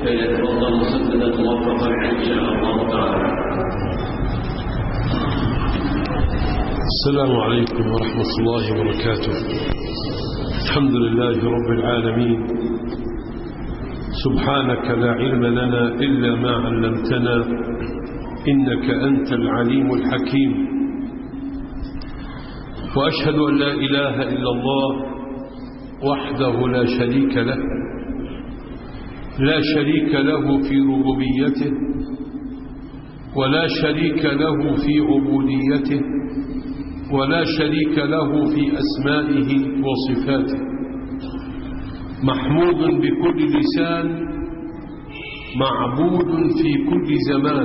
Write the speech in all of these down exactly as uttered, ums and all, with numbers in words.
فليتفضل مسددا موفقا ان شاء الله تعالى. السلام عليكم ورحمة الله وبركاته. الحمد لله رب العالمين، سبحانك لا علم لنا إلا ما علمتنا إنك أنت العليم الحكيم، وأشهد أن لا إله إلا الله وحده لا شريك له لا شريك له في ربوبيته ولا شريك له في عبوديته ولا شريك له في أسمائه وصفاته، محمود بكل لسان، معبود في كل زمان،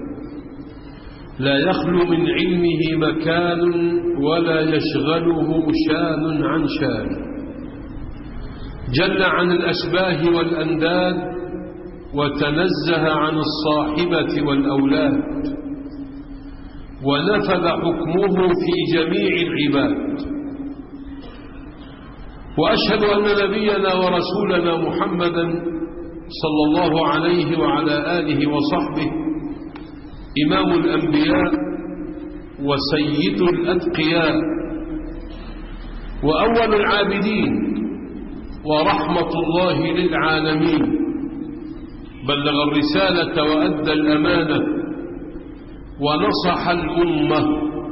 لا يخلو من علمه مكان ولا يشغله شان عن شان، جل عن الأشباه والأنداد وتنزه عن الصاحبة والأولاد، ونفذ حكمه في جميع العباد. وأشهد أن نبينا ورسولنا محمدا صلى الله عليه وعلى آله وصحبه إمام الأنبياء وسيد الأتقياء وأول العابدين ورحمة الله للعالمين، بلغ الرسالة وأدى الأمانة ونصح الأمة،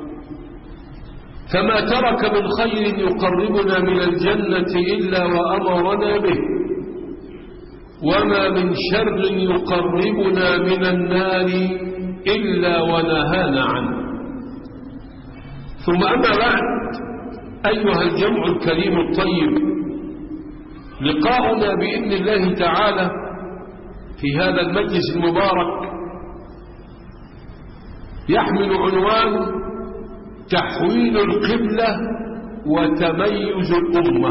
فما ترك من خير يقربنا من الجنة إلا وأمرنا به، وما من شر يقربنا من النار إلا ونهانا عنه. ثم أما بعد، أيها الجمع الكريم الطيب، لقاؤنا بإذن الله تعالى في هذا المجلس المبارك يحمل عنوان تحويل القبلة وتميز الأمة.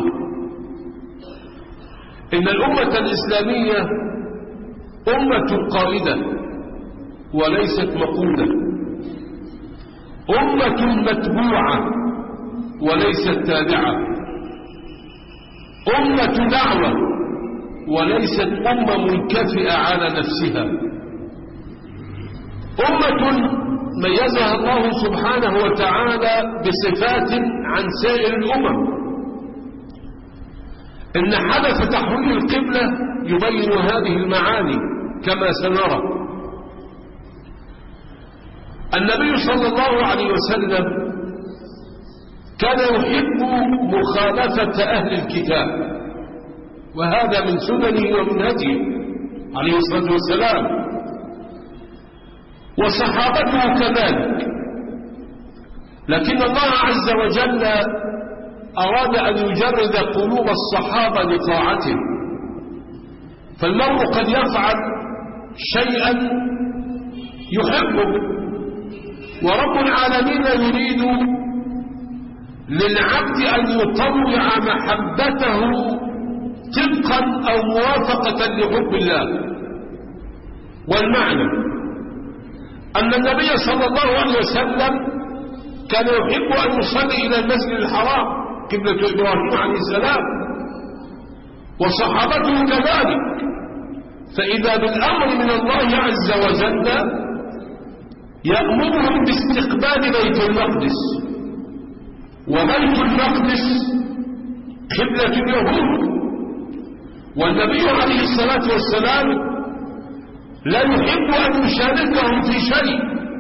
إن الأمة الإسلامية أمة قائدة وليست مقودة، أمة متبوعة وليست تابعة، أمة دعوة وليست أمة منكفئة على نفسها، أمة ميزها الله سبحانه وتعالى بصفات عن سائر الأمم. إن حدث تحويل القبلة يبين هذه المعاني كما سنرى. النبي صلى الله عليه وسلم كان يحب مخالفة أهل الكتاب، وهذا من سننه ومن هديه عليه الصلاة والسلام، وصحابته كذلك. لكن الله عز وجل أراد أن يجرد قلوب الصحابة لطاعته، فالمرء قد يفعل شيئا يحبه، ورب العالمين يريد للعبد أن يطوع محبته طبقا أو موافقة لحب الله. والمعنى أن النبي صلى الله عليه وسلم كان يحب أن يصلي إلى المسجد الحرام قبلة إبراهيم عليه السلام، وصحابته كذلك. فإذا بالأمر من الله عز وجل يأمرهم باستقبال بيت المقدس، وبيت المقدس قبلة اليهود، والنبي عليه الصلاة والسلام لا يحب أن يشاركهم في شيء.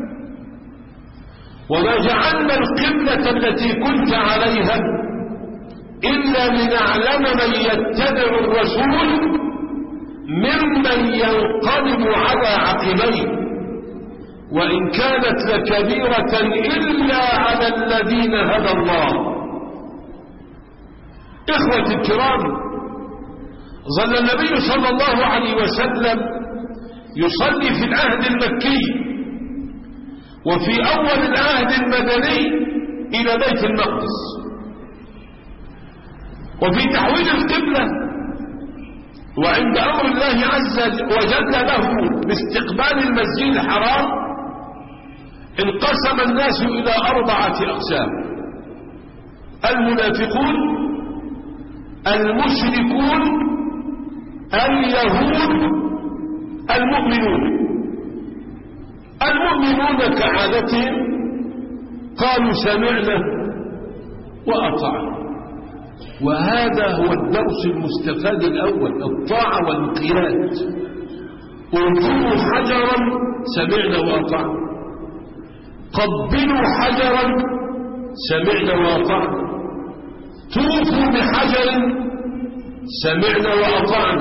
وما جعلنا القبلة التي كنت عليها إلا لنعلم من يتبع الرسول ممن ينقلب على عقبيه، وإن كانت لكبيرة إلا على الذين هدى الله. إخوة الكرام، ظل النبي صلى الله عليه وسلم يصلي في العهد المكي وفي أول العهد المدني إلى بيت المقدس، وفي تحويل القبلة وعند أمر الله عز وجل له باستقبال المسجد الحرام انقسم الناس إلى أربعة أقسام: المنافقون، المشركون، اليهود، المؤمنون المؤمنون كعادتهم قالوا سمعنا وأطعنا، وهذا هو الدرس المستفاد الأول، الطاعة والانقياد. انظروا حجرا سمعنا وأطعنا، قبلوا حجرا سمعنا وأطعنا، توفوا بحجر سمعنا وأطعنا،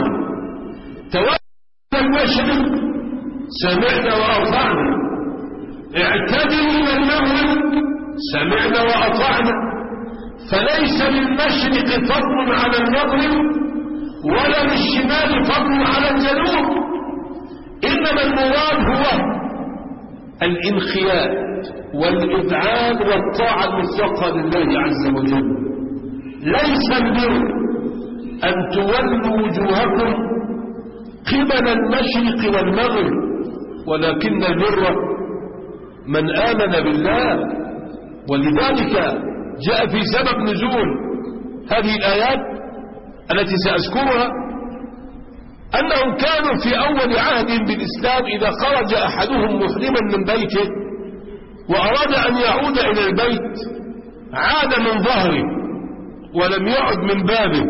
توفوا المشرق سمعنا وأطعنا، اعتدلوا إلى المغرب سمعنا وأطعنا. فليس للمشرق فضل على المغرب ولا للشمال فضل على الجنوب، إنما المراد هو الانقياد والإذعان والطاعة المطلقة لله عز وجل. ليس البر أن تولوا وجوهكم قبل المشرق والمغرب، ولكن البر من آمن بالله. ولذلك جاء في سبب نزول هذه الآيات التي سأذكرها أنهم كانوا في أول عهد بالإسلام إذا خرج أحدهم محرما من بيته وأراد أن يعود إلى البيت عاد من ظهره ولم يعد من بابه،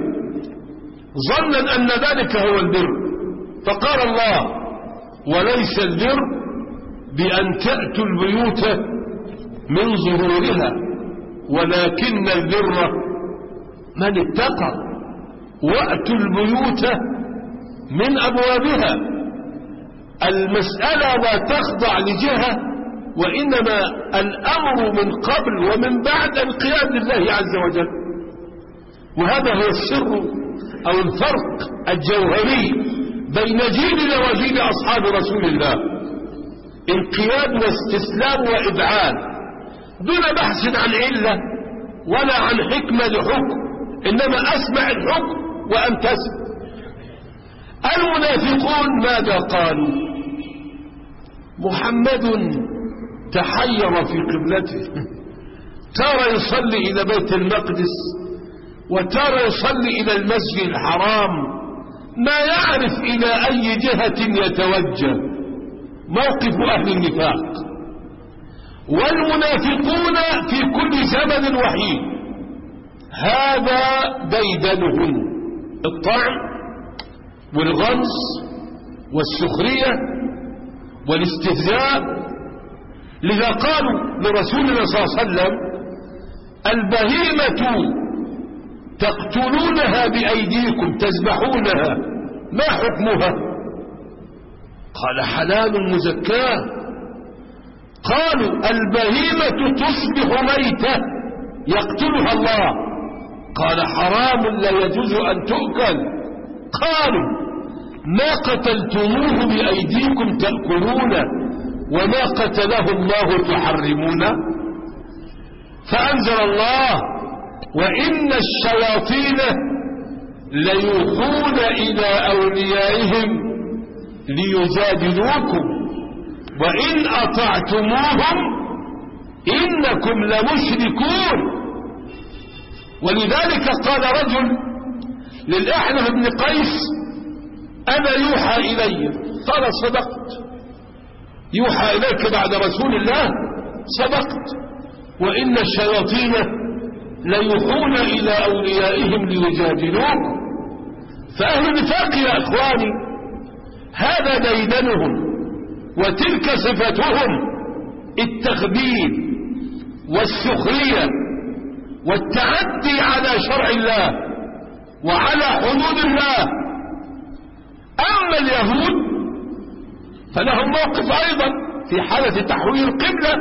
ظنا أن ذلك هو البر. فقال الله: وليس البر بأن تأتوا البيوت من ظهورها ولكن البر من اتقى، وأتوا البيوت من أبوابها. المسألة لا تخضع لجهة، وإنما الأمر من قبل ومن بعد انقياد لله عز وجل. وهذا هو السر أو الفرق الجوهري بين جيلنا وجيل أصحاب رسول الله: انقياد واستسلام وإذعان، دون بحث عن علة ولا عن حكمة لحكم، إنما أسمع الحكم وأمتثل. المنافقون ماذا قالوا؟ محمد تحير في قبلته، ترى يصلي إلى بيت المقدس وترى يصلي إلى المسجد الحرام، ما يعرف إلى أي جهة يتوجه. موقف أهل النفاق. والمنافقون في كل زمن وحيد هذا ديدنهم: الطعن والغمز والسخرية والاستهزاء. لذا قالوا لرسولنا صلى الله عليه وسلم: البهيمة تقتلونها بأيديكم تذبحونها، ما حكمها؟ قال: حلال مزكاه. قالوا: البهيمة تصبح ميتة يقتلها الله. قال: حرام لا يجوز أن تؤكل. قالوا: ما قتلتموه بأيديكم تأكلون وما قتله الله تحرمون. فأنزل الله: وإن الشياطين ليوحون إلى أوليائهم ليجادلوكم وإن أطعتموهم إنكم لمشركون. ولذلك قال رجل للأحنف بن قيس: أنا يوحى إلي. قال: صدقت، يوحى إليك بعد رسول الله، صدقت. وإن الشياطين ليوحون إلى أوليائهم ليجادلوكم. فأهل النفاق يا إخواني هذا ديدنهم وتلك صفتهم: التخبيل والسخرية والتعدي على شرع الله وعلى حدود الله. أما اليهود فلهم موقف أيضا في حالة تحويل القبلة.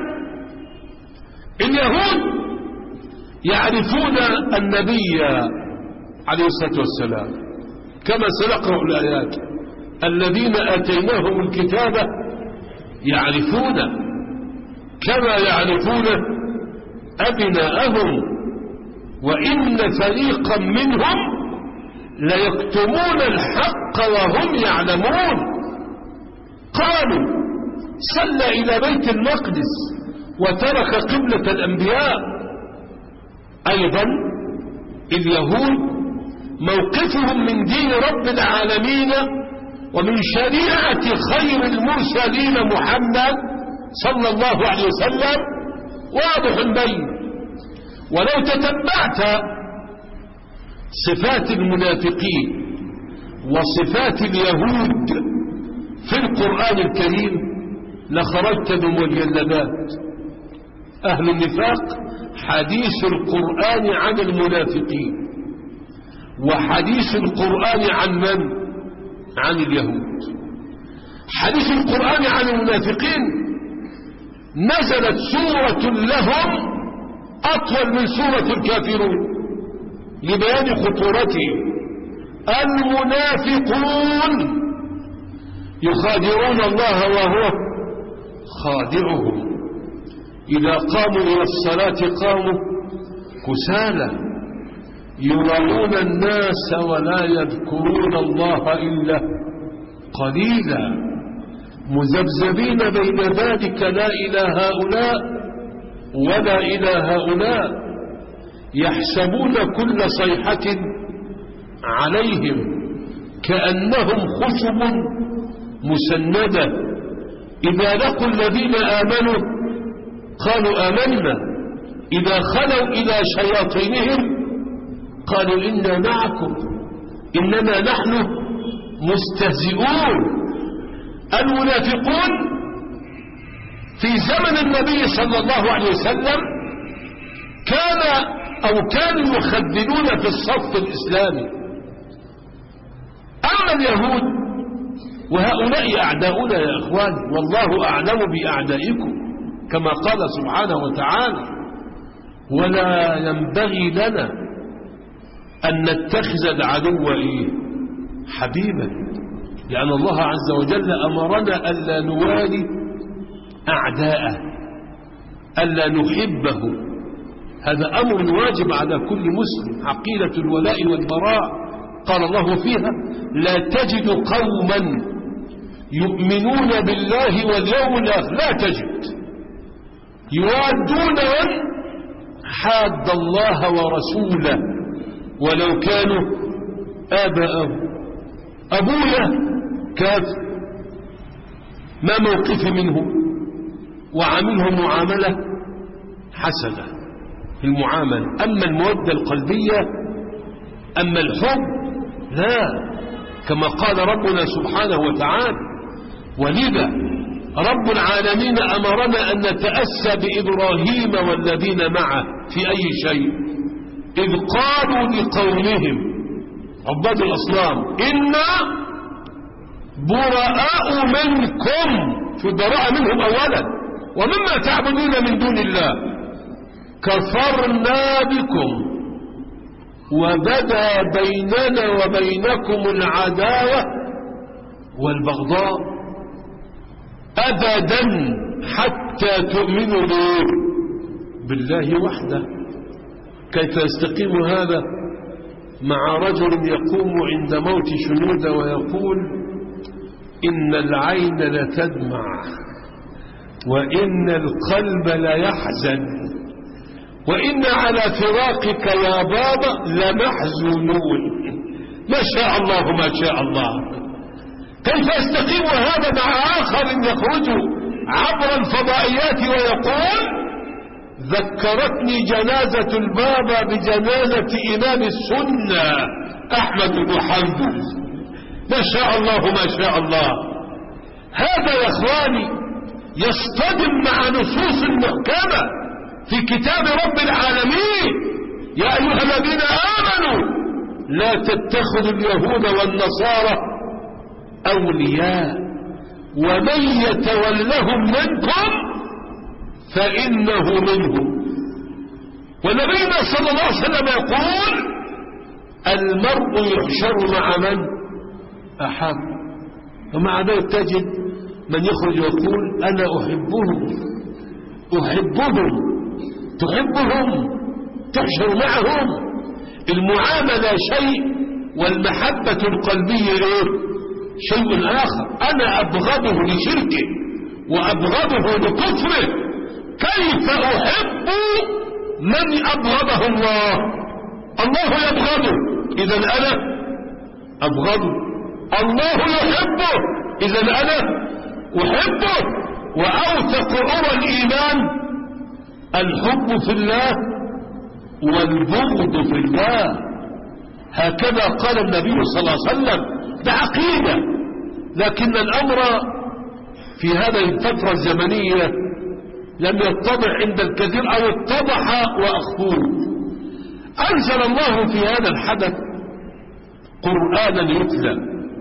اليهود يعرفون النبي عليه الصلاة والسلام كما سنقرأ الآيات: الذين آتيناهم الكتاب يعرفون كما يعرفون أبناءهم وإن فريقا منهم ليكتمون الحق وهم يعلمون. قالوا: صلى إلى بيت المقدس وترك قبلة الأنبياء. أيضا اليهود موقفهم من دين رب العالمين ومن شريعة خير المرسلين محمد صلى الله عليه وسلم واضح بين. ولو تتبعت صفات المنافقين وصفات اليهود في القرآن الكريم لخرجت بمجلدات. أهل النفاق حديث القرآن عن المنافقين، وحديث القرآن عن من؟ عن اليهود. حديث القرآن عن المنافقين نزلت سورة لهم أطول من سورة الكافرون لبيان خطورتهم. المنافقون يخادعون الله وهو خادعهم، إذا قاموا إلى الصلاة قاموا كسالى يراؤون الناس ولا يذكرون الله إلا قليلا، مذبذبين بين ذلك لا إلى هؤلاء ولا إلى هؤلاء، يحسبون كل صيحة عليهم كأنهم خشب مسندة، إذا لقوا الذين آمنوا قالوا آمنا، إذا خلوا إلى شياطينهم قالوا إنا معكم إنما نحن مستهزئون. المنافقون في زمن النبي صلى الله عليه وسلم كان أو كانوا يخذلون في الصف الإسلامي. أما اليهود وهؤلاء أعداؤنا يا إخوان، والله أعلم بأعدائكم كما قال سبحانه وتعالى: ولا ينبغي لنا أن نتخذ العدو إيه؟ حبيبا، لأن الله عز وجل أمرنا ألا نوالي أعداءه، ألا نحبه. هذا أمر واجب على كل مسلم، عقيدة الولاء والبراء. قال الله فيها: لا تجد قوما يؤمنون بالله واليوم الآخر، لا تجد، يوادون من حاد الله ورسوله ولو كانوا آباءهم. أبويا كافر، ما موقفي منه؟ وعاملهم معاملة حسنة في المعاملة. أما المودة القلبية، أما الحب، لا، كما قال ربنا سبحانه وتعالى: ولذا رب العالمين أمرنا أن نتأسى بإبراهيم والذين معه في أي شيء، إذ قالوا لقومهم عباد الأصنام: إنا براء منكم، في البراءة منهم أولا، ومما تعبدون من دون الله كفرنا بكم وبدا بيننا وبينكم العداوة والبغضاء أبدا حتى تؤمنوا بالله وحده. كيف يستقيم هذا مع رجل يقوم عند موت شنود ويقول: إن العين لتدمع وإن القلب ليحزن وإن على فراقك يا بابا لمحزونون. ما شاء الله ما شاء الله. كيف يستقيم هذا مع آخر يخرج عبر الفضائيات ويقول: ذكرتني جنازة البابا بجنازة إمام السنة أحمد بن حنبل. ما شاء الله ما شاء الله. هذا يا إخواني يصطدم مع نصوص محكمة في كتاب رب العالمين: يا أيها الذين آمنوا لا تتخذوا اليهود والنصارى أولياء ومن يتولهم منكم فإنه منهم. ونبينا صلى الله عليه وسلم يقول: المرء يحشر مع من أحب. ومع ذلك تجد من يخرج ويقول: أنا أحبهم أحبهم. تحبهم تحشر معهم. المعاملة شيء والمحبة القلبية شيء آخر. أنا أبغضه لشركه وأبغضه لكفره، كيف أحب من أبغضه الله؟ الله يبغضه، إذا أنا أبغضه. الله يحبه، إذا أنا أحبه. وأوثق عرى الإيمان الحب في الله والبغض في الله، هكذا قال النبي صلى الله عليه وسلم. ده عقيدة، لكن الأمر في هذه الفترة الزمنية لم يتضح عند الكثير، أو اتضح وأخفوه. أنزل الله في هذا الحدث قرآنا يتلى،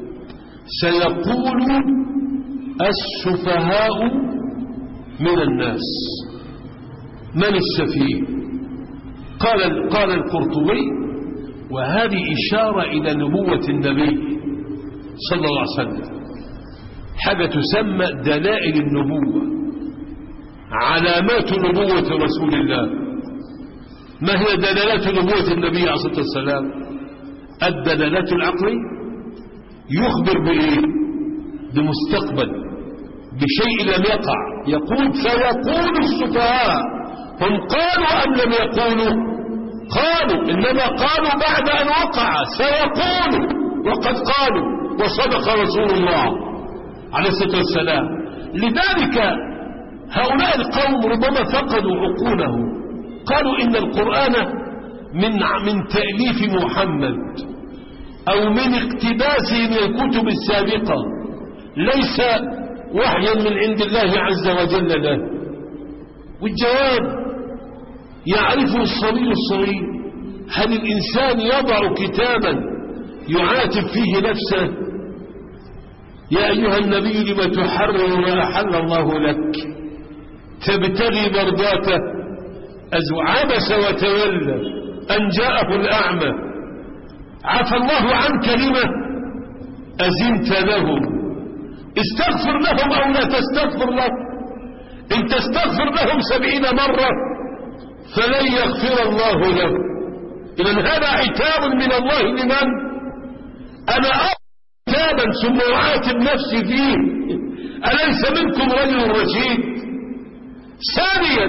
سيقول السفهاء من الناس. من السفيه؟ قال قال القرطبي: وهذه إشارة إلى نبوة النبي صلى الله عليه وسلم، حاجة تسمى دلائل النبوة، علامات نبوة رسول الله. ما هي دلالات نبوة النبي عليه الصلاة والسلام؟ الدلالات العقلية، يخبر بإيه؟ بمستقبل، بشيء لم يقع. يقول سيقول السفهاء، هم قالوا أم لم يقولوا؟ قالوا، إنما قالوا بعد أن وقع. سيقولوا وقد قالوا، وصدق رسول الله عليه الصلاة والسلام. لذلك هؤلاء القوم ربما فقدوا عقولهم، قالوا إن القرآن من من تأليف محمد أو من اقتباسه من الكتب السابقة، ليس وحيا من عند الله عز وجل له. والجواب يعرفه الصبي الصغير. هل الإنسان يضع كتابا يعاتب فيه نفسه؟ يا أيها النبي لم تحرم ما أحل الله لك تبتغي مرضاته؟ عبس وتولى أن جاءه الأعمى. عفى الله عنك لما أزنت لهم؟ استغفر لهم أو لا تستغفر لهم. إن تستغفر لهم سبعين مرة فلن يغفر الله له. إذن هذا عتاب من الله لمن؟ أنا أعطي عتابا ثم أعاتب نفسي فيه. أليس منكم رجل رشيد؟ ثانيا،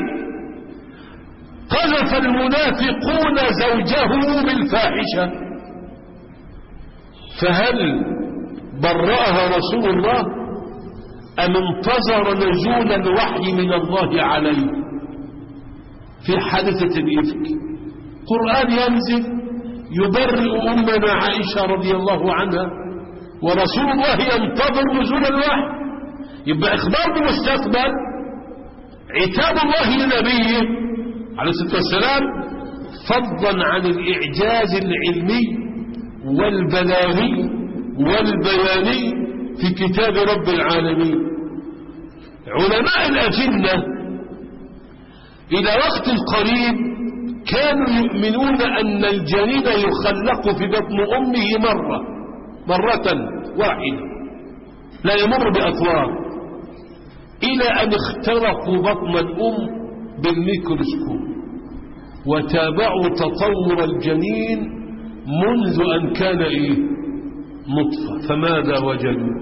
قذف المنافقون زوجه بالفاحشة، فهل برأها رسول الله أم انتظر نزول الوحي من الله عليه في حادثة الإفك؟ قرآن ينزل يبرئ أمنا عائشة رضي الله عنها، ورسول الله ينتظر نزول الوحي. يبقى إخبار بمستقبل، عتاب الله لنبيه عليه الصلاة والسلام، فضلا عن الإعجاز العلمي والبلاغي والبياني في كتاب رب العالمين. علماء الأجنة إلى وقت قريب كانوا يؤمنون أن الجنين يخلق في بطن أمه مرة مرة واحدة، لا يمر بأطوار، إلى أن اخترقوا بطن الأم بالميكروسكوب وتابعوا تطور الجنين منذ أن كان إيه؟ نطفة. فماذا وجدوا؟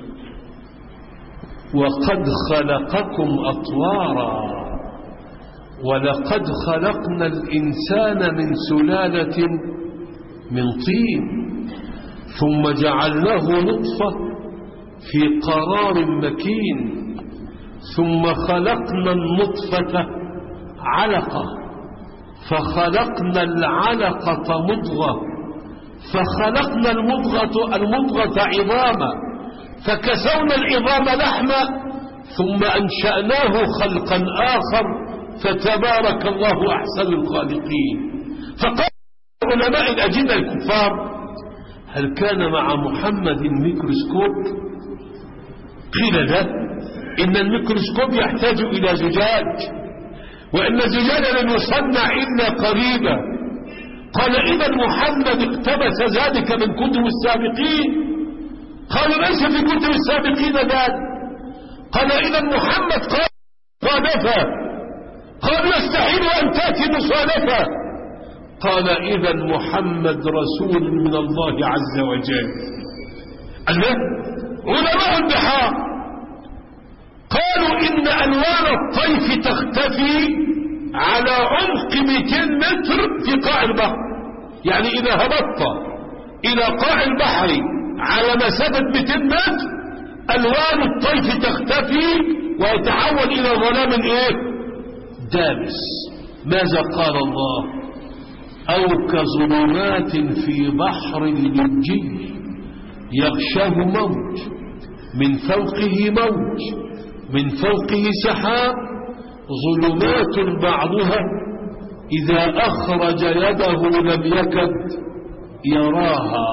وقد خلقكم أطوارا ولقد خلقنا الإنسان من سلالة من طين ثم جعلناه نطفة في قرار مكين ثم خلقنا النطفة علقة فخلقنا العلقة مضغة فخلقنا المضغة, المضغة عظاما فكسونا العظام لحما ثم أنشأناه خلقا آخر فتبارك الله أحسن الخالقين. فقال علماء الأجنة الكفار: هل كان مع محمد ميكروسكوب؟ قيل له إن الميكروسكوب يحتاج إلى زجاج، وإن الزجاج لم يصنع إلا قريبا. قال: إذا محمد اقتبس ذلك من كتب السابقين؟ قالوا: ليس في كتب السابقين ذلك. قال: إذا محمد قال صادفة. قالوا: يستحيل أن تأتي مصادفة. قال: إذا محمد رسول من الله عز وجل. الله علماء البحار قالوا إن ألوان الطيف تختفي على عمق مئتين متر في قاع البحر. يعني إذا هبطت إلى قاع البحر على مسافة مئتين متر ألوان الطيف تختفي ويتحول إلى ظلام إيه؟ دامس. ماذا قال الله؟ أو كظلمات في بحر اللجي يغشاه موج من فوقه موج من فوقه سحاب ظلمات بعضها إذا أخرج يده لم يكد يراها.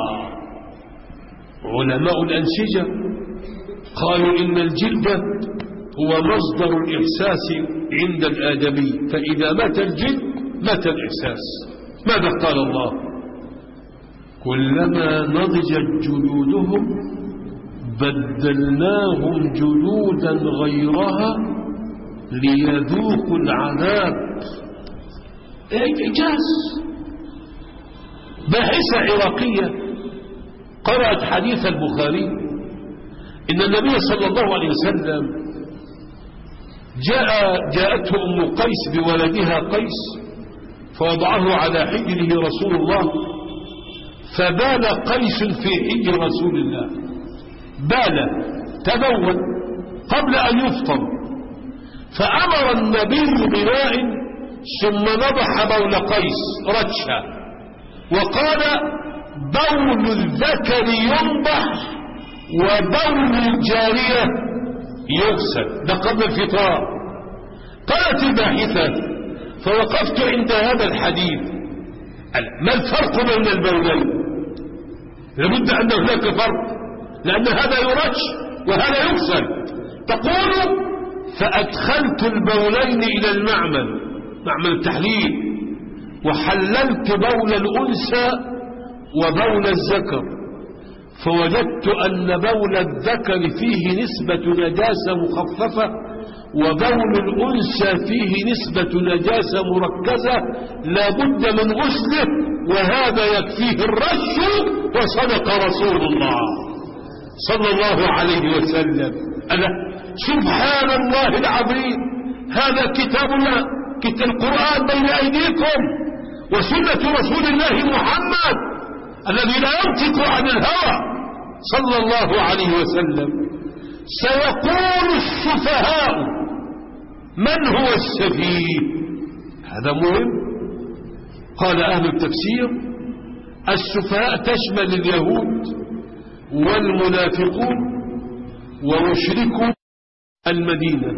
علماء الأنسجة قالوا إن الجلد هو مصدر الإحساس عند الآدمي، فإذا مات الجلد مات الإحساس. ماذا قال الله؟ كلما نضجت جلودهم بدلناهم جلودا غيرها ليذوقوا العذاب. إعجاز. باحثة عراقية قرأت حديث البخاري إن النبي صلى الله عليه وسلم جاء جاءته أم قيس بولدها قيس فوضعه على حجره رسول الله، فبال قيس في حجر رسول الله، بال تبول قبل أن يفطر، فأمر النبي بماء ثم نضح بول قيس رتشا وقال بول الذكر ينضح وبول الجارية يغسل، ده قبل الفطار. قالت الباحثة فوقفت عند هذا الحديث، ما الفرق بين البولين؟ لابد أن هناك فرق، لأن هذا يرش وهذا يغسل. تقول فأدخلت البولين إلى المعمل، معمل التحليل، وحللت بول الأنثى وبول الذكر، فوجدت أن بول الذكر فيه نسبة نجاسة مخففة وبول الأنثى فيه نسبة نجاسة مركزة لا بد من غسله، وهذا يكفيه الرش. وصدق رسول الله صلى الله عليه وسلم. أنا سبحان الله العظيم، هذا كتابنا، كتاب القرآن بين أيديكم، وسنة رسول الله محمد الذي لا ينطق عن الهوى صلى الله عليه وسلم. سيقول السفهاء من هو السفيه؟ هذا مهم. قال أهل التفسير السفهاء تشمل اليهود والمنافقون ومشركو المدينة،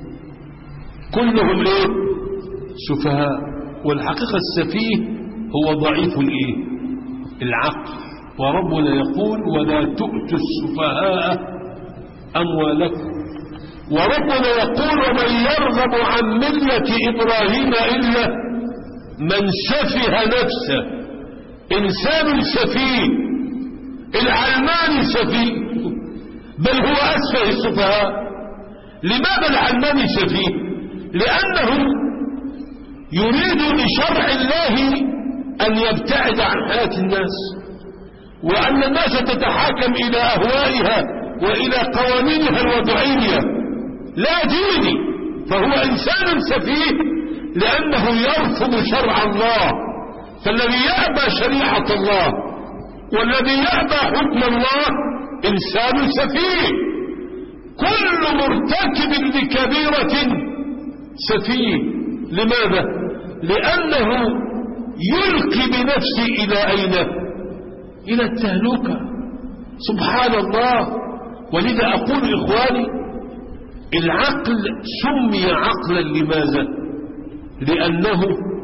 كلهم ايه؟ سفهاء. والحقيقة السفيه هو ضعيف الايه؟ العقل. وربنا يقول ولا تؤتوا السفهاء أموالكم. وربنا يقول ومن يرغب عن ملة إبراهيم إلا من سفه نفسه. إنسان سفيه، العلماني سفيه، بل هو أسفه السفهاء. لماذا العلماني سفيه؟ لأنه يريد لشرع الله أن يبتعد عن حياة الناس، وأن الناس تتحاكم إلى أهوائها وإلى قوانينها الوضعية لا ديني. فهو إنسان سفيه لأنه يرفض شرع الله. فالذي يأبى شريعة الله والذي يأبى حكم الله إنسان سفيه. كل مرتكب لكبيرة سفيه. لماذا؟ لأنه يلقي بنفسه إلى أين؟ إلى التهلكة. سبحان الله. ولذا أقول إخواني العقل سمي عقلا لماذا؟ لأنه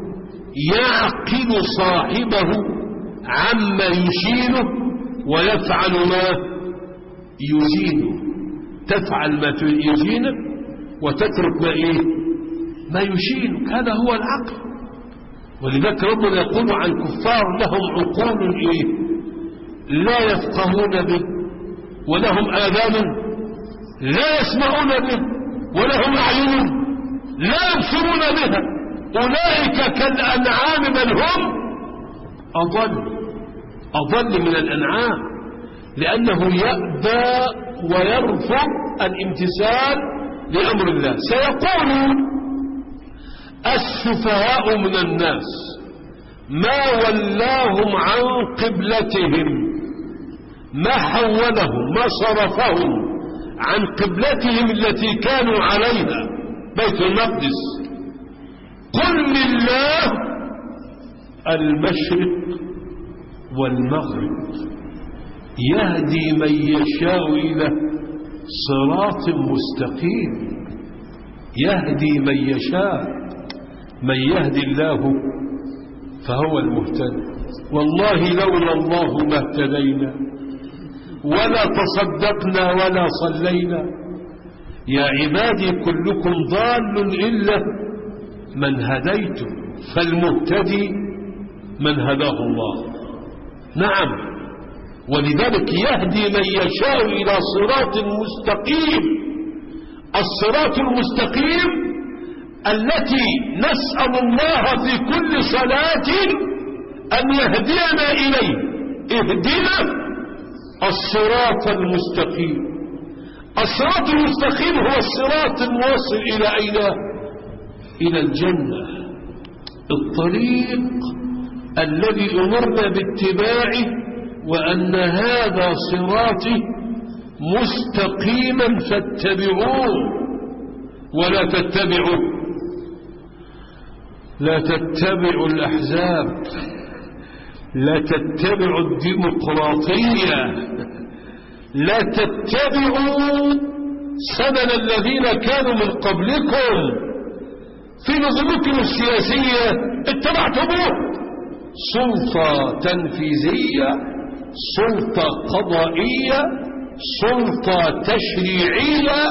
يعقل صاحبه عما يشينه ويفعل ما يزينه. تفعل ما يزينك وتترك ما إيه؟ ما يشينك. هذا هو العقل. ولذلك ربنا يقول عن كفار لهم عقول إيه؟ لا يفقهون به، ولهم آذان لا يسمعون به، ولهم أعين لا يبصرون بها، أولئك كالأنعام بل هم أضل أضل من الأنعام، لأنه يأبى ويرفض الامتثال لأمر الله. سيقول السفهاء من الناس ما ولاهم عن قبلتهم ما حولهم ما صرفهم عن قبلتهم التي كانوا عليها بيت المقدس. قل لله المشرق والمغرب يهدي من يشاء إلى صراط مستقيم. يهدي من يشاء، من يهدي الله فهو المهتدي. والله لولا الله ما اهتدينا ولا تصدقنا ولا صلينا. يا عبادي كلكم ضال إلا من هديته، فالمهتدي من هداه الله. نعم، ولذلك يهدي من يشاء إلى صراط مستقيم. الصراط المستقيم التي نسأل الله في كل صلاة أن يهدينا إليه. اهدنا الصراط المستقيم. الصراط المستقيم هو الصراط الموصل إلى أين؟ إلى الجنة. الطريق الذي أمرنا باتباعه، وأن هذا صراطي مستقيما فاتبعوه ولا تتبعوا لا تتبعوا الأحزاب، لا تتبعوا الديمقراطية، لا تتبعوا سنن الذين كانوا من قبلكم في نظامكم السياسية اتبعتموه. سلطة تنفيذية، سلطة قضائية، سلطة تشريعية،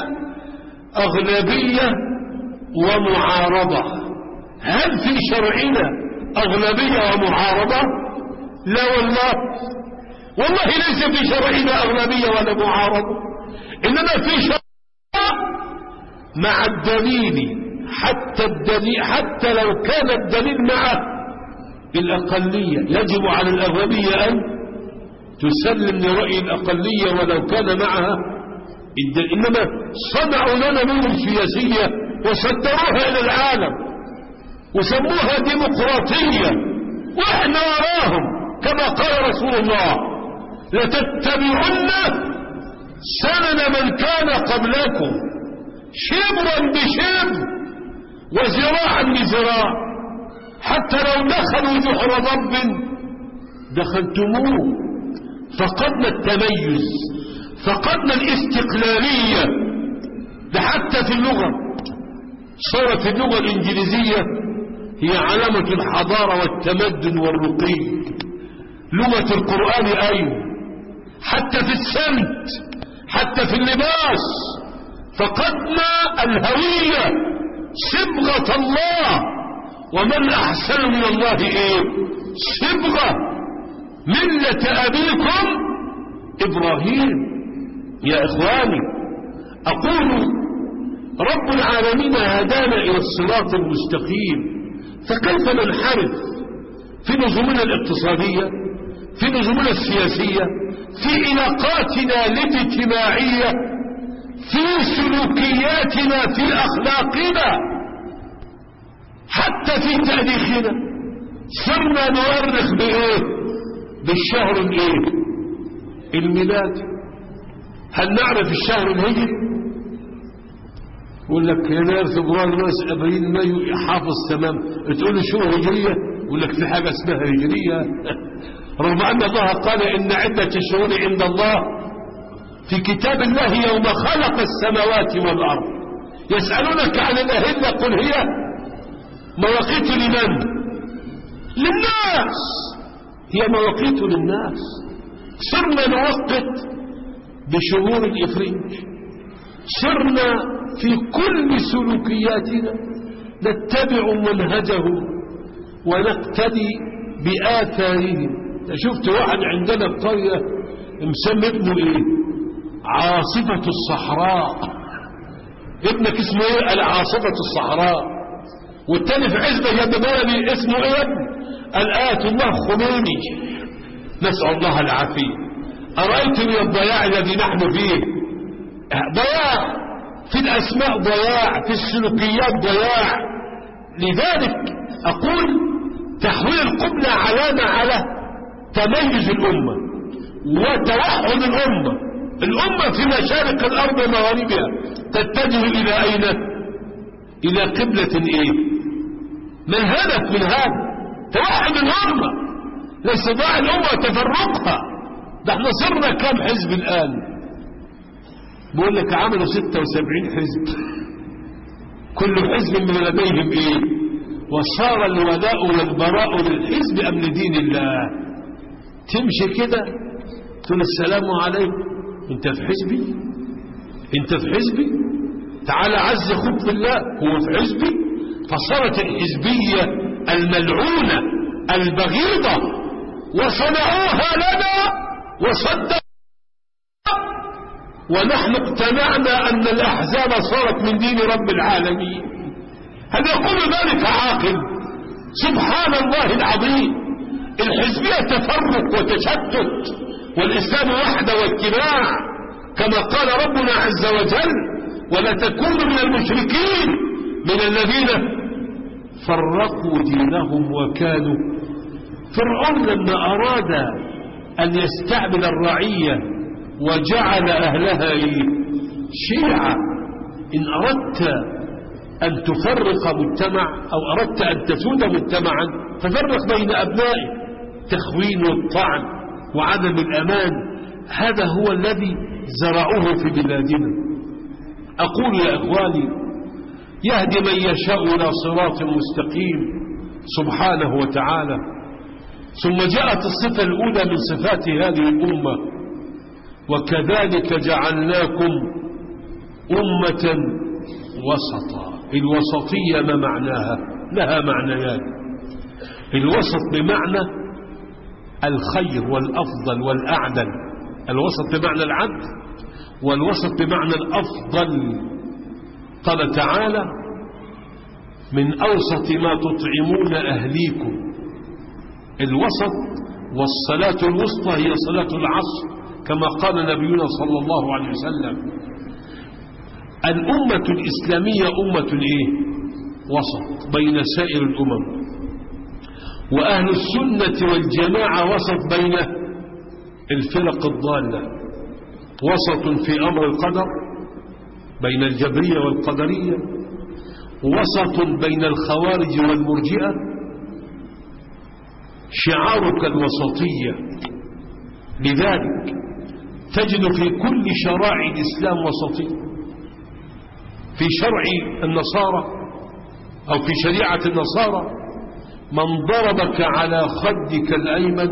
أغلبية ومعارضة. هل في شرعنا أغلبية ومعارضة؟ لا والله، والله ليس في شرعنا أغلبية ولا معارضة، إنما في شرع مع الدليل. حتى الدليل حتى لو كان الدليل مع الأقلية يجب على الأغلبية أن تسلم لرأي الأقلية ولو كان معها الدليل. إنما صنعوا لنا نور سياسية وصدروها إلى العالم وسموها ديمقراطية، وإحنا وراهم كما قال رسول الله: لتتبعن سنن من كان قبلكم شبرا بشبر وزراعا بزراع، حتى لو دخلوا جحر ضب دخلتموه. فقدنا التميز، فقدنا الاستقلالية. ده حتى في اللغة صارت اللغة الإنجليزية هي علامة الحضارة والتمدن والرقي. لغة القرآن أيضا، حتى في السمت، حتى في اللباس فقدنا الهوية، صبغة الله. ومن أحسن من الله إيه؟ صبغة. ملة أبيكم إبراهيم. يا إخواني، أقول رب العالمين هدانا إلى الصراط المستقيم، فكيف ننحرف في نظمنا الاقتصادية، في نظمنا السياسية، في علاقاتنا الاجتماعية، في سلوكياتنا، في أخلاقنا، حتى في تاريخنا. صرنا نؤرخ بإيه؟ بالشهر الإيه؟ الميلادي. هل نعرف الشهر الهجري؟ يقول لك يناير فبراير مارس ابريل مايو حافظ تمام. تقول لي شو هجريه؟ يقول لك في حاجه اسمها هجريه. رغم ان الله قال ان عده الشهور عند الله في كتاب الله يوم خلق السماوات والارض. يسالونك عن الاهله قل هي مواقيت لمن؟ للناس. هي مواقيت للناس. صرنا نوقت بشهور الافرنج. صرنا في كل سلوكياتنا نتبع منهجهم ونقتدي بآثارهم. شفت واحد عندنا بقرية مسمى ابنه ايه؟ عاصفة الصحراء. ابنك اسمه ايه؟ العاصفة الصحراء. والتاني في عزبة جنب بلدي اسمه ايه؟ الآية الله خميني. نسأل الله العافية. أرأيتم الضياع الذي نحن فيه؟ ضياع في الأسماء، ضياع في السلوكيات، ضياع. لذلك أقول تحويل القبلة علامة على تميز الأمة وتوحد الأمة. الأمة في مشارق الأرض ومغاربها تتجه إلى أين؟ إلى قبلة إيه؟ ما الهدف من هذا؟ توحد الأمة، لاستضاع الأمة تفرقها. ده احنا صرنا كام حزب الآن؟ بقول لك عملوا ستة وسبعين حزب، كل حزب من لديهم ايه؟ وصار الولاء والبراء للحزب ام لدين الله. تمشي كده تقول السلام عليكم، انت في حزبي؟ انت في حزبي؟ تعال عز اخوك في الله، هو في حزبي؟ فصارت الحزبية الملعونة البغيضة وصنعوها لنا وصدقوا، ونحن اقتنعنا أن الأحزاب صارت من دين رب العالمين. هل يقول ذلك عاقل؟ سبحان الله العظيم. الحزبية تفرق وتشتت، والإسلام وحده واجتماع كما قال ربنا عز وجل: ولا تكونوا من المشركين من الذين فرقوا دينهم وكانوا. فرعون لما أراد أن يستعمل الرعية وجعل أهلها شيعة، إن أردت أن تفرق مجتمع أو أردت أن تسود مجتمعا ففرق بين أبنائه. تخوين والطعن وعدم الأمان، هذا هو الذي زرعوه في بلادنا. أقول يا إخواني: يهدي من يشاء إلى صراط مستقيم سبحانه وتعالى. ثم جاءت الصفة الأولى من صفات هذه الأمة: وكذلك جعلناكم أمة وسطا. الوسطية ما معناها؟ لها معنيان. الوسط بمعنى الخير والأفضل والأعدل، الوسط بمعنى العدل، والوسط بمعنى الأفضل. قال تعالى: من أوسط ما تطعمون أهليكم. الوسط والصلاة الوسطى هي صلاة العصر كما قال نبينا صلى الله عليه وسلم. الأمة الإسلامية أمة إيه؟ وسط بين سائر الأمم. وأهل السنة والجماعة وسط بين الفرق الضالة، وسط في أمر القدر بين الجبرية والقدرية، وسط بين الخوارج والمرجئة. شعارك الوسطية. لذلك تجد في كل شرائع الإسلام وسطية. في شرع النصارى أو في شريعة النصارى: من ضربك على خدك الأيمن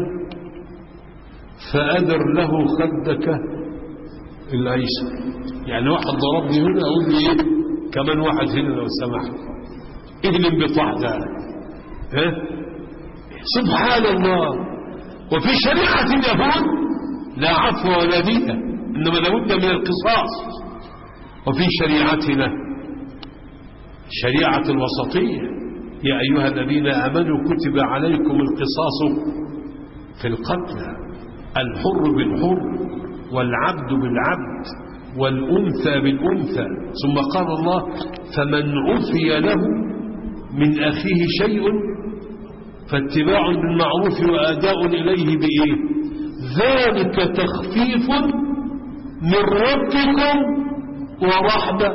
فأدر له خدك الأيسر. يعني واحد ضربني هنا أقول لي إيه؟ كمان واحد هنا لو سمحت اهلم بطاع ذلك. ها؟ سبحان الله. وفي شريعة اليهود لا عفو ولا دية، إنما لابد من القصاص. وفي شريعتنا شريعة الوسطية: يا أيها الذين آمنوا كتب عليكم القصاص في القتلى، الحر بالحر والعبد بالعبد والأنثى بالأنثى. ثم قال الله: فمن عفي له من أخيه شيء فاتباع بالمعروف وأداء إليه بإيه؟ ذلك تخفيف من ربكم ورحمة.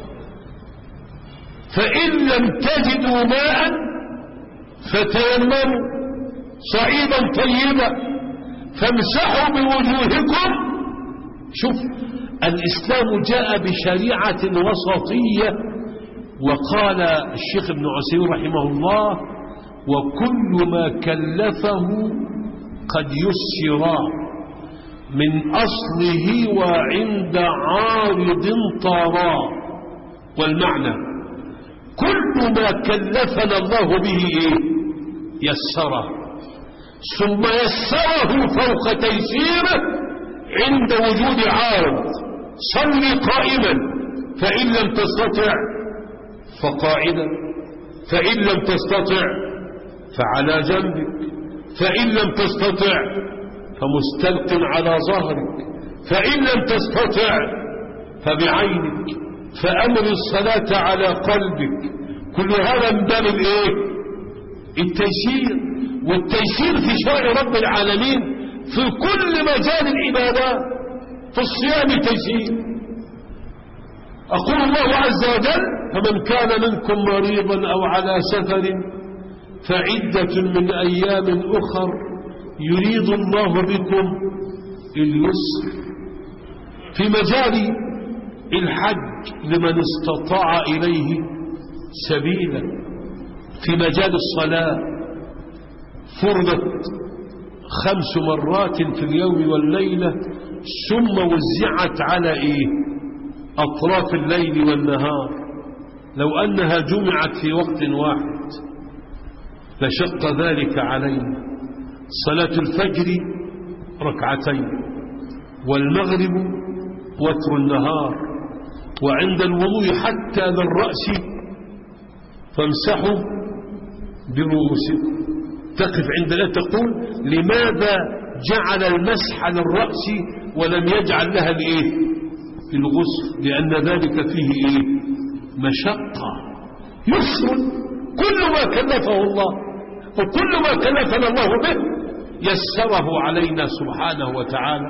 فإن لم تجدوا ماء فتيمموا صعيدا طيبا فامسحوا بوجوهكم. شوف، الإسلام جاء بشريعة وسطية. وقال الشيخ ابن عثيمين رحمه الله: وكل ما كلفه قد يسر من أصله وعند عارض طرا. والمعنى: كل ما كلفنا الله به إيه؟ يسره، ثم يسره فوق تيسيره عند وجود عارض. صل قائما فإن لم تستطع فقاعدا، فإن لم تستطع فعلى جنبك، فإن لم تستطع فمستلق على ظهرك، فإن لم تستطع فبعينك، فأمر الصلاة على قلبك. كل هذا من باب الايه؟ التيسير. والتيسير في شرع رب العالمين في كل مجال العبادات، في الصيام تيسير. أقول الله عز وجل: فمن كان منكم مريضا أو على سفر فعدة من أيام أخر يريد الله بكم اليسر. في مجال الحج لمن استطاع إليه سبيلا. في مجال الصلاة فرضت خمس مرات في اليوم والليلة، ثم وزعت على إيه؟ أطراف الليل والنهار. لو أنها جمعت في وقت واحد لشق ذلك علينا. صلاة الفجر ركعتين، والمغرب وتر النهار، وعند الوضوء حتى للرأس فامسحوا برؤوسكم. تقف عند لا تقول: لماذا جعل المسح للرأس ولم يجعل لها الإيه؟ الغسل؟ لأن ذلك فيه إيه؟ مشقة. يسر. كل ما كلفه الله وكل ما كلفنا الله به يسره علينا سبحانه وتعالى.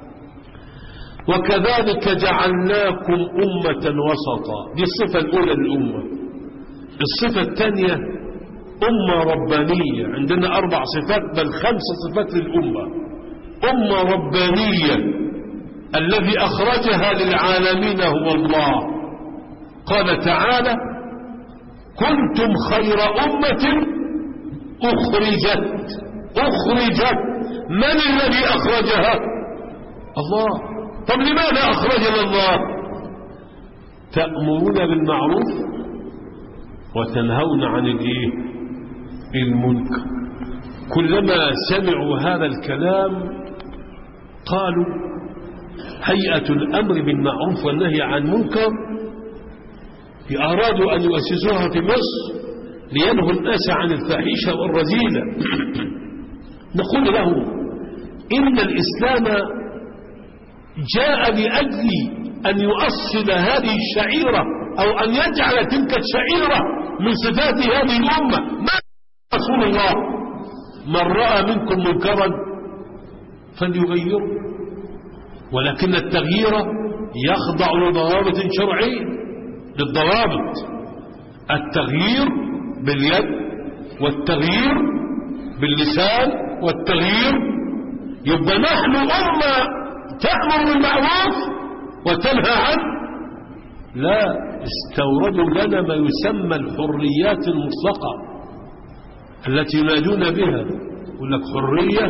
وكذلك جعلناكم أمة وسطا. دي الصفة الأولى للأمة. الصفة الثانية أمة ربانية. عندنا أربع صفات بل خمس صفات للأمة. أمة ربانية الذي أخرجها للعالمين هو الله. قال تعالى: كنتم خير أمة أخرجت. أخرجت. من الذي أخرجها؟ الله. طب لماذا أخرجنا الله؟ تأمرون بالمعروف وتنهون عن الإيه؟ المنكر. كلما سمعوا هذا الكلام قالوا: هيئة الأمر بالمعروف والنهي عن منكر أرادوا أن يؤسسوها في مصر لينهوا الناس عن الفاحشة والرذيلة. نقول له: إن الإسلام جاء لأجل أن يؤصل هذه الشعيرة أو أن يجعل تلك الشعيرة من صفات هذه الأمة. ما رسول الله: من رأى منكم منكرا فليغيره. ولكن التغيير يخضع لضوابط شرعية. للضوابط التغيير باليد، والتغيير باللسان، والتغيير. يبقى نحن أمة تأمر بالمعروف وتنهى عنه. لا، استوردوا لنا ما يسمى الحريات المطلقة التي ينادون بها. يقول لك حرية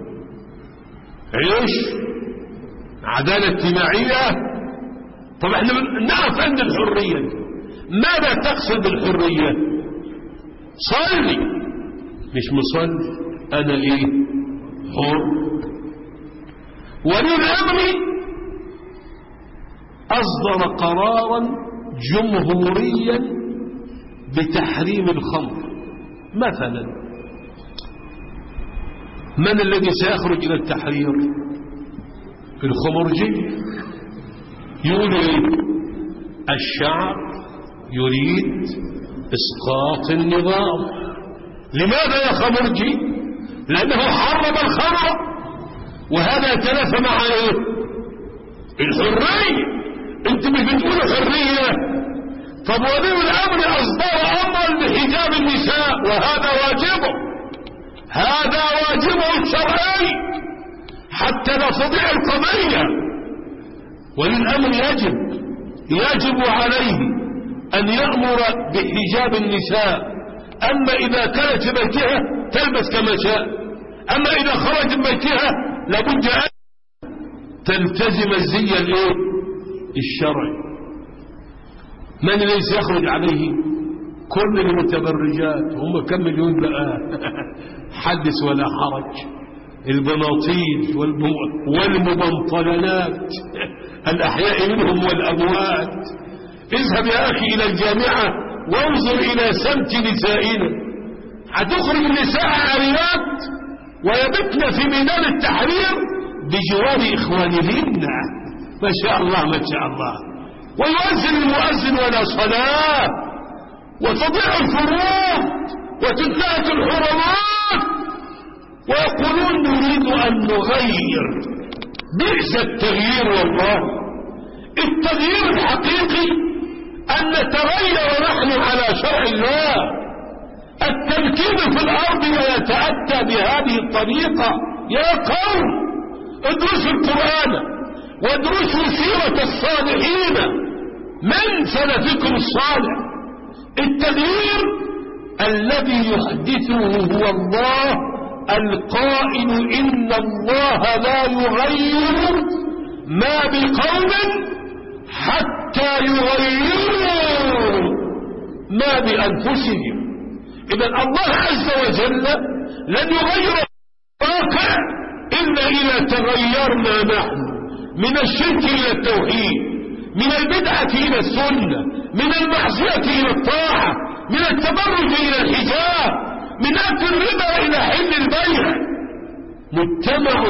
عيش، عدالة اجتماعية. طب احنا نعرف عند الحرية دي. ماذا تقصد بالحرية؟ صلي. مش مصلي انا ايه؟ حر. ولي الامر اصدر قرارا جمهوريا بتحريم الخمر مثلا. من الذي سيخرج الى التحرير؟ الخمرجي. يقول ايه؟ الشعب يريد اسقاط النظام. لماذا يا خمرجي؟ لانه حرم الخمر، وهذا يتنافى مع ايه؟ الحريه. انت مش بتقول حريه؟ طب ولي الامر اصدر امرا بحجاب النساء، وهذا واجبه. هذا واجبه الشرعي حتى لا تضيع القضيه. ولي الامر يجب يجب عليه ان يامر بحجاب النساء. اما اذا كانت في بيتها تلبس كما شاء، اما اذا خرجت من بيتها لابد ان تلتزم الزي الايه؟ الشرعي. من الذي سيخرج عليه؟ كل المتبرجات. هم كم مليون بقى؟ حدث ولا حرج. البناطيل والمبنطلنات الأحياء منهم والأموات. اذهب يا أخي إلى الجامعة وانظر إلى سمت نسائنا. هتخرج النساء عاريات ويبتن في ميدان التحرير بجوار إخوانهن. ما شاء الله ما شاء الله. ويؤذن المؤذن ولا صلاة، وتضيع الفروض وتنتهك الحرمات. ويقولون نريد أن نغير. بئس التغيير والله. التغيير الحقيقي أن نتغير نحن على شرع الله. التمكين في الأرض لا يتأتى بهذه الطريقة. يا قوم ادرسوا القرآن وادرسوا سيرة الصالحين من سلفكم الصالح. التغيير الذي يحدثه هو الله القائل إن الله لا يغير ما بقوم حتى يغيروا ما بأنفسهم. إذا الله عز وجل لن يغير الواقع إلا إذا تغيرنا نحن من الشرك إلى التوحيد، من البدعة إلى السنة، من المعصية إلى الطاعة، من التبرج إلى الحجاب، من أكل الربا إلى حل البيع. مجتمع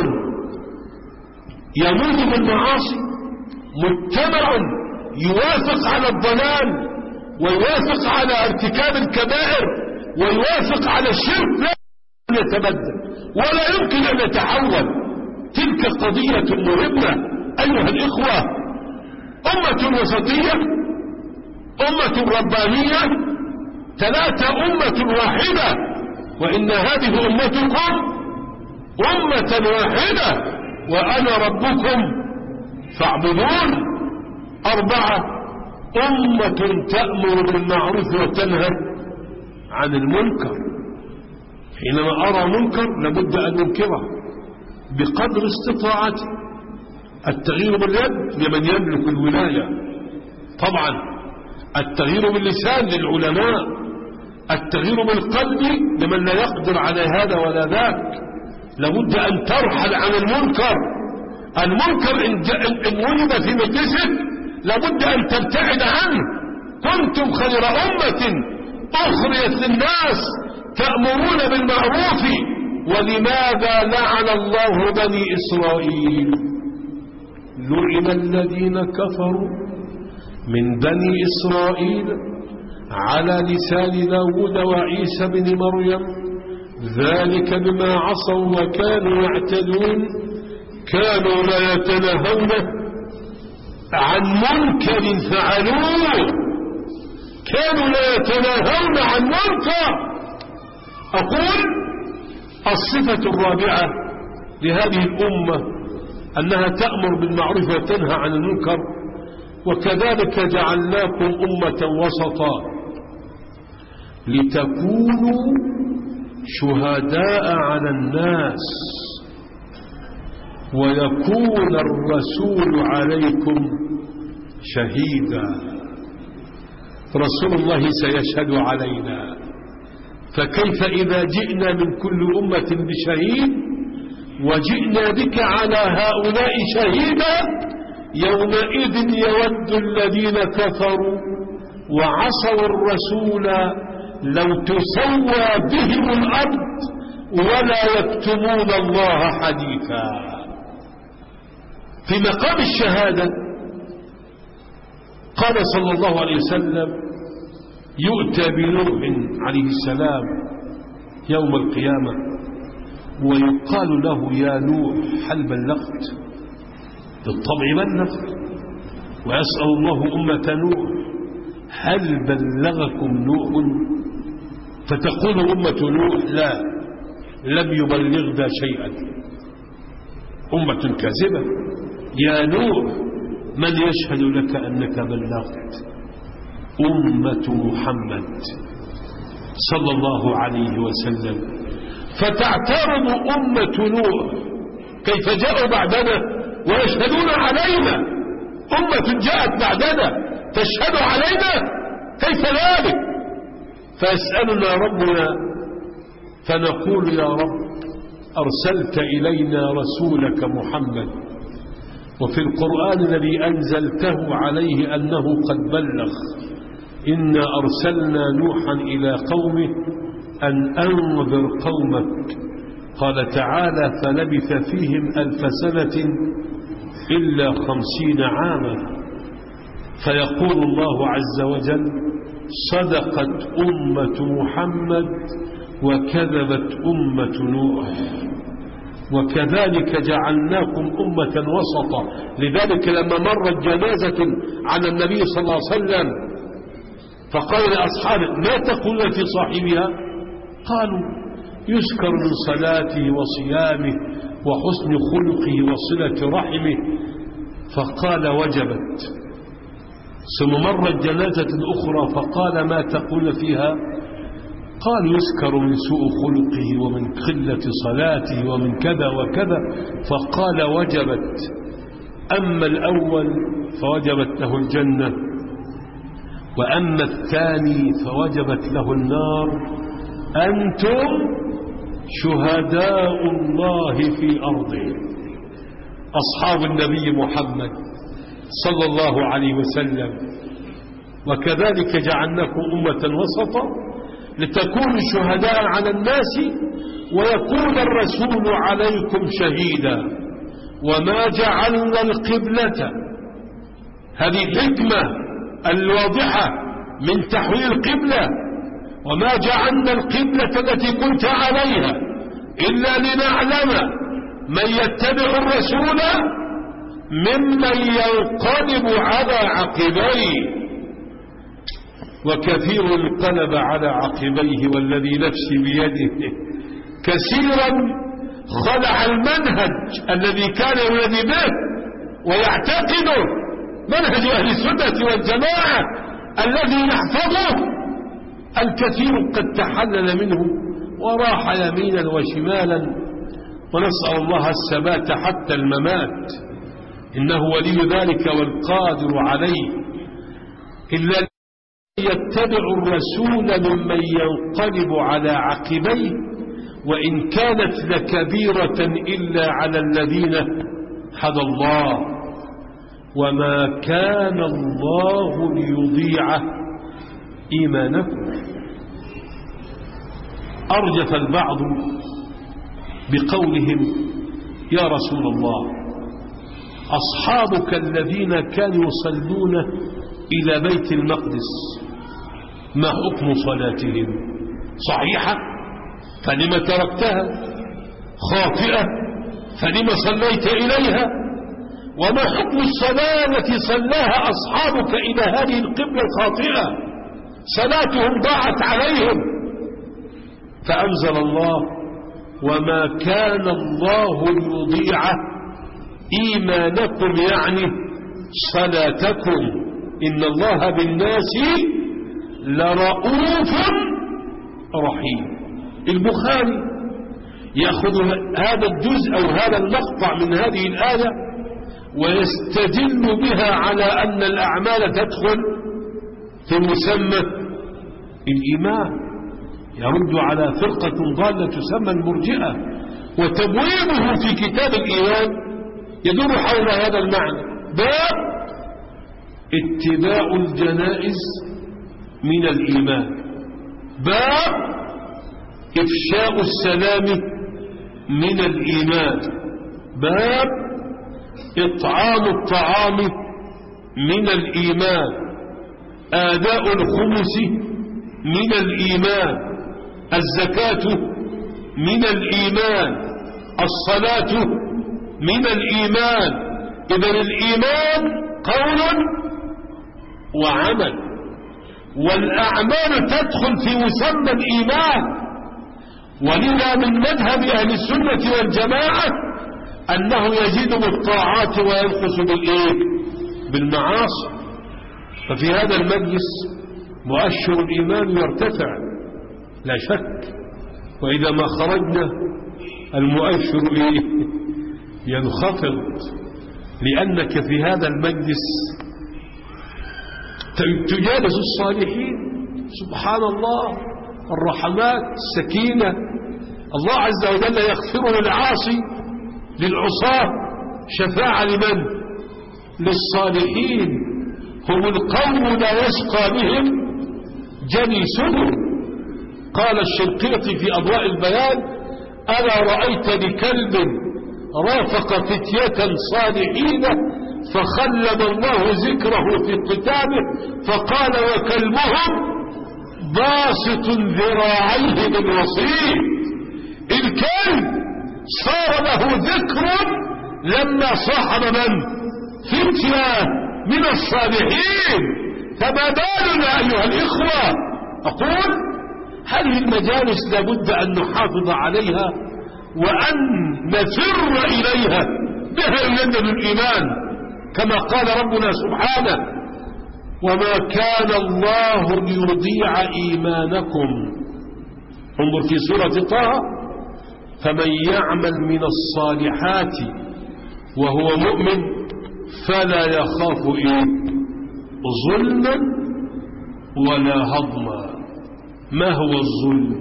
يموت بالمعاصي، مجتمع يوافق على الضلال ويوافق على ارتكاب الكبائر ويوافق على الشرك لا يتبدل ولا يمكن أن يتحول. تلك قضية مهمة أيها الإخوة. أمة وسطية، أمة ربانية، ثلاثة أمة واحدة، وإن هذه أمتكم أمة واحدة وأنا ربكم فاعبدون. أربعة أمة تأمر بالمعروف وتنهى عن المنكر. حينما أرى منكر لابد أن أنكره بقدر استطاعتي. التغيير باليد لمن يملك الولاية طبعا، التغيير باللسان للعلماء، التغيير بالقلب لمن لا يقدر على هذا ولا ذاك. لابد أن ترحل عن المنكر. المنكر إن وجد في مجلسك لابد أن تبتعد عنه. كنتم خير أمة أخرجت للناس تأمرون بالمعروف. ولماذا لعن الله بني إسرائيل؟ لعن الذين كفروا من بني إسرائيل على لسان داود وعيسى بن مريم ذلك بما عصوا وكانوا يعتدون كانوا لا يتناهون عن منكر فعلوه. كانوا لا يتناهون عن منكر. أقول الصفة الرابعة لهذه الأمة أنها تأمر بالمعروف وتنهى عن المنكر. وكذلك جعلناكم أمة وسطا لتكونوا شهداء على الناس ويكون الرسول عليكم شهيدا. رسول الله سيشهد علينا، فكيف إذا جئنا من كل أمة بشهيد وجئنا بك على هؤلاء شهيدا؟ يومئذ يود الذين كفروا وعصوا الرسول لو تسوى بهم الأرض ولا يكتمون الله حديثا. في مقام الشهادة قال صلى الله عليه وسلم يؤتى بنوح عليه السلام يوم القيامة ويقال له يا نوح هل بلغت؟ بالطبع بلغ. ويسأل الله أمة نوح هل بلغكم نوح؟ فتقول أمة نوح لا لم يبلغنا شيئا. أمة كاذبة. يا نوح من يشهد لك أنك بلغت؟ أمة محمد صلى الله عليه وسلم. فتعترض أمة نوح كيف جاءوا بعدنا ويشهدون علينا؟ أمة جاءت بعدنا تشهد علينا كيف ذلك؟ فيسألنا ربنا فنقول يا رب أرسلت إلينا رسولك محمد وفي القرآن الذي أنزلته عليه أنه قد بلغ إنا أرسلنا نوحا إلى قومه أن أنذر قومك قال تعالى فلبث فيهم ألف سنة إلا خمسين عاما. فيقول الله عز وجل صدقت أمة محمد وكذبت أمة نوح وكذلك جعلناكم أمة وسطا. لذلك لما مرت جنازة على النبي صلى الله عليه وسلم فقال لأصحابه ما تقولون في صاحبها؟ قالوا يذكر من صلاته وصيامه وحسن خلقه وصلة رحمه. فقال وجبت. ثم مرت جنازة أخرى فقال ما تقول فيها؟ قال يذكر من سوء خلقه ومن قلة صلاته ومن كذا وكذا. فقال وجبت. أما الأول فوجبت له الجنة وأما الثاني فوجبت له النار. أنتم شهداء الله في أرضه. أصحاب النبي محمد صلى الله عليه وسلم وكذلك جعلناكم أمة وسطا لتكونوا شهداء على الناس ويكون الرسول عليكم شهيدا. وما جعلنا القبلة، هذه الحكمة الواضحة من تحويل القبلة، وما جعلنا القبلة التي كنت عليها إلا لنعلم من يتبع الرسول ممن ينقلب على عقبيه وكثير انقلب على عقبيه والذي نفسي بيده كثيرا خلع المنهج الذي كان يولد به ويعتقده منهج أهل السنة والجماعة الذي نحفظه. الكثير قد تحلل منه وراح يمينا وشمالا ونسأل الله الثبات حتى الممات إنه ولي ذلك والقادر عليه. إلا يتبع الرسول ممن ينقلب على عقبيه وإن كانت لكبيرة إلا على الذين هدى الله وما كان الله ليضيع إيمانكم. أرجف البعض بقولهم يا رسول الله أصحابك الذين كانوا يصلون إلى بيت المقدس ما حكم صلاتهم؟ صحيحة فلم تركتها؟ خاطئة فلم صليت إليها؟ وما حكم الصلاة التي صلاها أصحابك إلى هذه القبلة الخاطئة؟ صلاتهم ضاعت عليهم. فأنزل الله وما كان الله ليضيع إيمانكم يعني صلاتكم إن الله بالناس لرؤوف رحيم. البخاري يأخذ هذا الجزء أو هذا المقطع من هذه الآية ويستدل بها على أن الأعمال تدخل في مسمى الإيمان. يرد على فرقة ضالة تسمى المرجئة وتبويبه في كتاب الإيمان يدور حول هذا المعنى. باب اتباع الجنائز من الإيمان، باب إفشاء السلام من الإيمان، باب إطعام الطعام من الإيمان، آداء الخمس من الإيمان، الزكاة من الإيمان، الصلاة من الإيمان. إذن الإيمان قول وعمل، والأعمال تدخل في مسمى الإيمان. ولذا من مذهب أهل السنة والجماعة أنه يزيد بالطاعات وينقص بالإيه؟ بالمعاصي. ففي هذا المجلس مؤشر الإيمان يرتفع لا شك، وإذا ما خرجنا المؤشر إيه؟ ينخفض، لأنك في هذا المجلس تجالس الصالحين. سبحان الله، الرحمات، السكينة. الله عز وجل يغفر للعاصي للعصاة، شفاعة لمن؟ للصالحين. هم القوم لا يشقى بهم جليسهم. قال الشنقيطي في أضواء البيان ألا رأيت لكلب رافق فتية صالحين فخلد الله ذكره في كتابه فقال وكلبهم باسط ذراعيه بالوصيد. الكلب صار له ذكر لما صاحب من؟ فتية من الصالحين. فما بالنا أيها الإخوة؟ أقول هذه المجالس لابد أن نحافظ عليها وأن نفر إليها، بها يلدد الإيمان كما قال ربنا سبحانه: وما كان الله ليضيع إيمانكم. انظر في سورة طه: فمن يعمل من الصالحات وهو مؤمن فلا يخاف إيه؟ ظلما ولا هضما. ما هو الظلم؟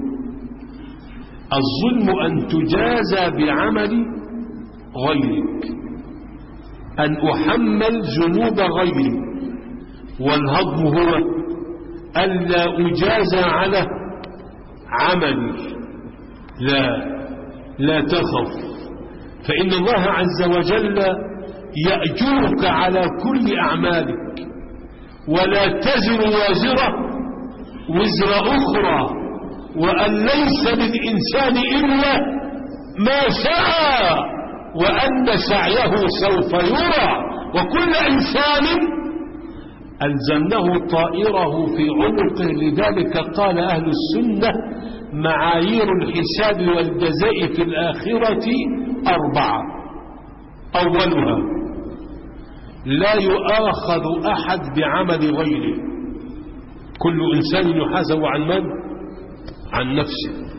الظلم أن تجازى بعمل غيرك، أن أحمل ذنوب غيري. والهضم هو ألا أجازى على عملي. لا لا تخف، فإن الله عز وجل يأجرك على كل أعمالك، ولا تزر وازرة وزر أخرى، وأن ليس للإنسان إلا ما سعى، وأن سعيه سوف يرى، وكل إنسان ألزمناه طائره في عنقه. لذلك قال أهل السنة: معايير الحساب والجزاء في الآخرة أربعة. أولها: لا يؤاخذ أحد بعمل غيره، كل إنسان يحاسب عن من؟ عن نفسه،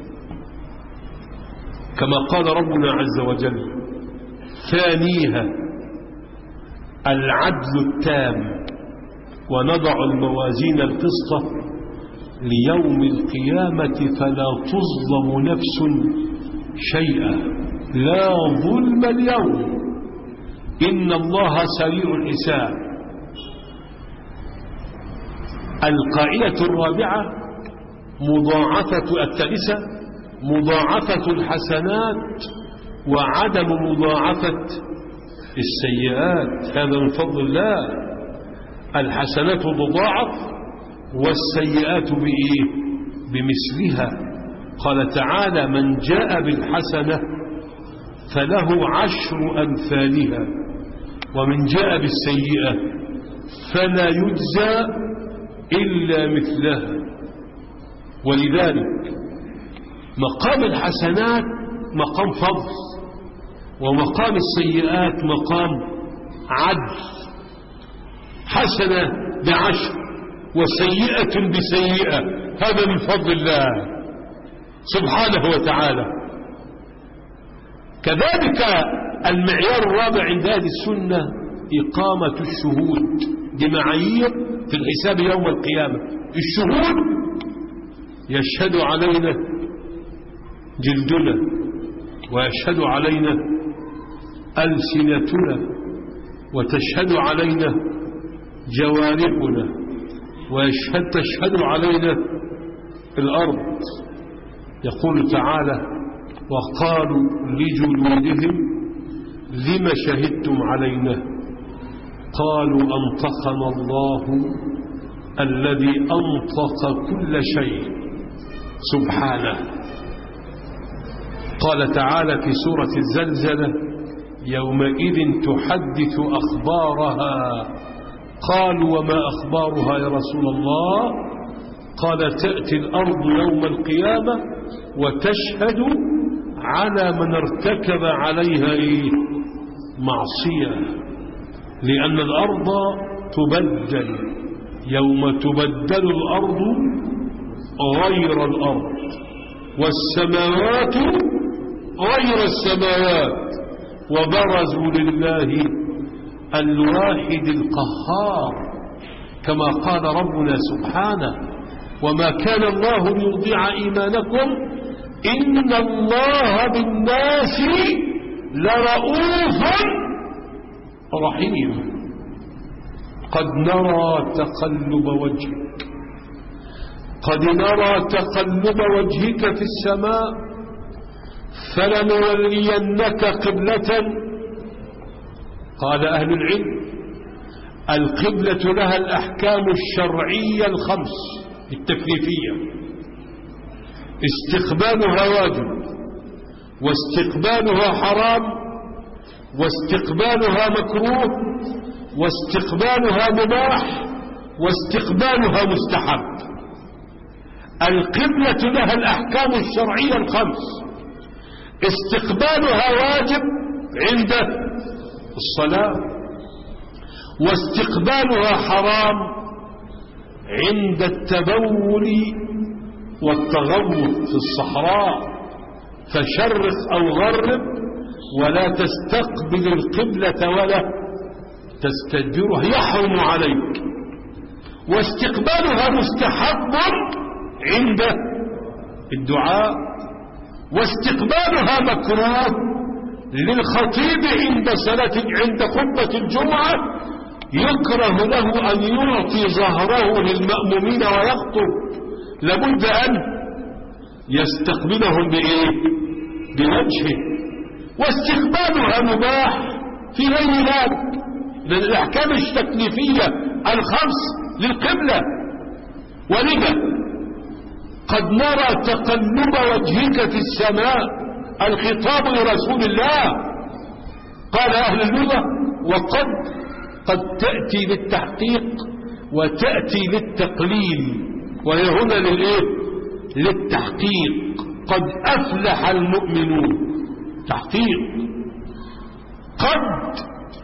كما قال ربنا عز وجل. ثانيها: العدل التام، ونضع الموازين القسط ليوم القيامة فلا تظلم نفس شيئا، لا ظلم اليوم إن الله سريع الحساب. القاعدة الرابعة: مضاعفة الثالثة مضاعفة الحسنات وعدم مضاعفة السيئات. هذا من فضل الله. الحسنات تضاعف والسيئات بإيه؟ بمثلها. قال تعالى: من جاء بالحسنة فله عشر أمثالها، ومن جاء بالسيئة فلا يجزى إلا مثلها. ولذلك مقام الحسنات مقام فضل، ومقام السيئات مقام عدل. حسنة بعشر وسيئة بسيئة، هذا من فضل الله سبحانه وتعالى. كذلك المعيار الرابع عند أهل السنة إقامة الشهود بمعايير في الحساب يوم القيامة. الشهود يشهد علينا جلدنا، ويشهد علينا ألسنتنا، وتشهد علينا جوارحنا، ويشهد تشهد علينا الأرض. يقول تعالى: وقالوا لجلودهم لم شهدتم علينا قالوا أنطقنا الله الذي أنطق كل شيء سبحانه. قال تعالى في سورة الزلزلة: يومئذ تحدث أخبارها قالوا وما أخبارها يا رسول الله؟ قال: تأتي الأرض يوم القيامة وتشهد على من ارتكب عليها إيه؟ معصية، لأن الأرض تبدل يوم تبدل الأرض غير الأرض، والسماوات غير السماوات، وبرزوا لله الواحد القهار، كما قال ربنا سبحانه: وما كان الله ليضيع إيمانكم إن الله بالناس لرؤوف رحيم. قد نرى تقلب وجهك قد نرى تقلب وجهك في السماء فلنولينك قبلة. قال أهل العلم: القبلة لها الأحكام الشرعية الخمس، التكليفية استقبالها واجب، واستقبالها حرام، واستقبالها مكروه، واستقبالها مباح، واستقبالها مستحب. القبلة لها الأحكام الشرعية الخمس، استقبالها واجب عند الصلاة، واستقبالها حرام عند التبول والتغوط في الصحراء، فشرق أو غرب ولا تستقبل القبلة ولا تستدبرها يحرم عليك. واستقبالها مستحب عند الدعاء، واستقبالها مكروه للخطيب عند صلاة عند خطبة الجمعة، يكره له أن يعطي ظهره للمأمومين ويخطب، لابد أن يستقبلهم بإيه؟ بوجهه. واستقبالها مباح في غير ذلك، لأن الأحكام التكليفية الخمس للقبلة. ولذا قد نرى تقلب وجهك في السماء، الخطاب لرسول الله. قال أهل اللغة وقد قد تأتي للتحقيق وتأتي للتقليل، وهي هنا للإيه؟ للتحقيق. قد أفلح المؤمنون، تحقيق. قد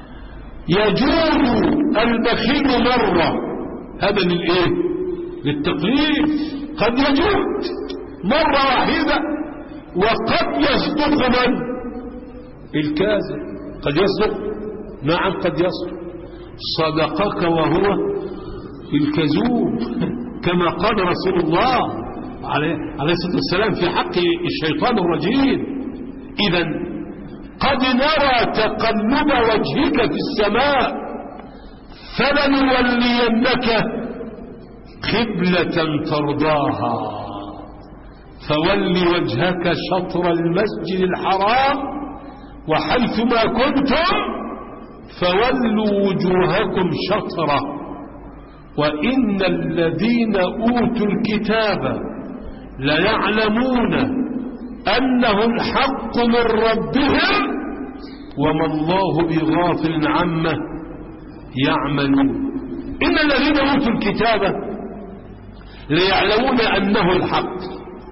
يجود البخيل مرة، هذا للإيه؟ للتقليل. قد يجود مرة واحدة. وقد يصدق من؟ الكاذب. قد يصدق، نعم قد يصدق. صدقك وهو الكذوب، كما قال رسول الله عليه الصلاة والسلام في حق الشيطان الرجيم. إذن قد نرى تقلب وجهك في السماء، فلنولينك قبلة ترضاها، فول وجهك شطر المسجد الحرام، وحيثما كنتم فولوا وجوهكم شطره، وإن الذين أوتوا الكتاب ليعلمون أنه الحق من ربهم وما الله بغافل عما يعملون. إن الذين أوتوا الكتاب ليعلمون أنه الحق،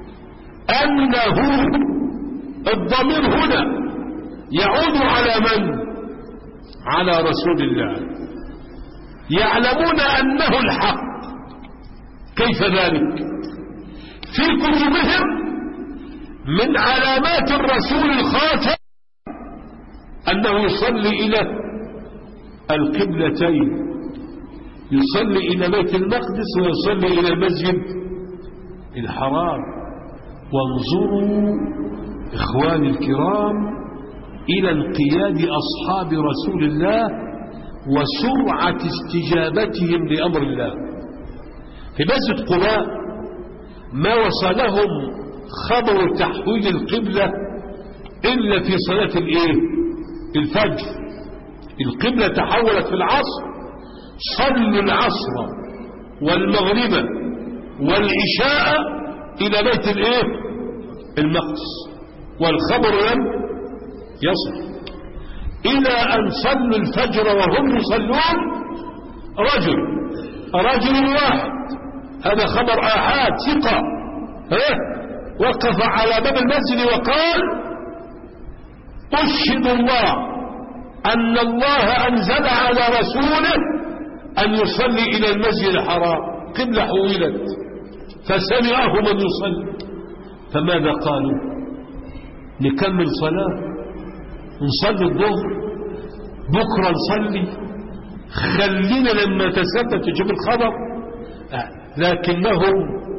أنه الضمير هنا يعود على من؟ على رسول الله. يعلمون أنه الحق، كيف ذلك؟ في كتبهم من علامات الرسول الخاتم أنه يصلي إلى القبلتين، يصلي إلى بيت المقدس ويصلي إلى المسجد الحرام. وانظروا إخواني الكرام إلى انقياد أصحاب رسول الله وسرعة استجابتهم لأمر الله. في مسجد قباء ما وصلهم خبر تحويل القبلة إلا في صلاة الإيه؟ الفجر. القبلة تحولت في العصر، صلوا العصر والمغرب والعشاء إلى بيت الإيه؟ المقدس، والخبر لم يصل إلى أن صلوا الفجر وهم يصلون رجل رجل واحد، هذا خبر آحاد ثقة، وقف على باب المسجد وقال: أشهد الله أن الله أنزل على رسوله أن يصلي إلى المسجد الحرام، قبلة حولت، فسمعه من يصلي. فماذا قالوا؟ نكمل صلاة، نصلي الظهر، بكرة نصلي، خلينا لما تثبت تجيب الخبر. لكنهم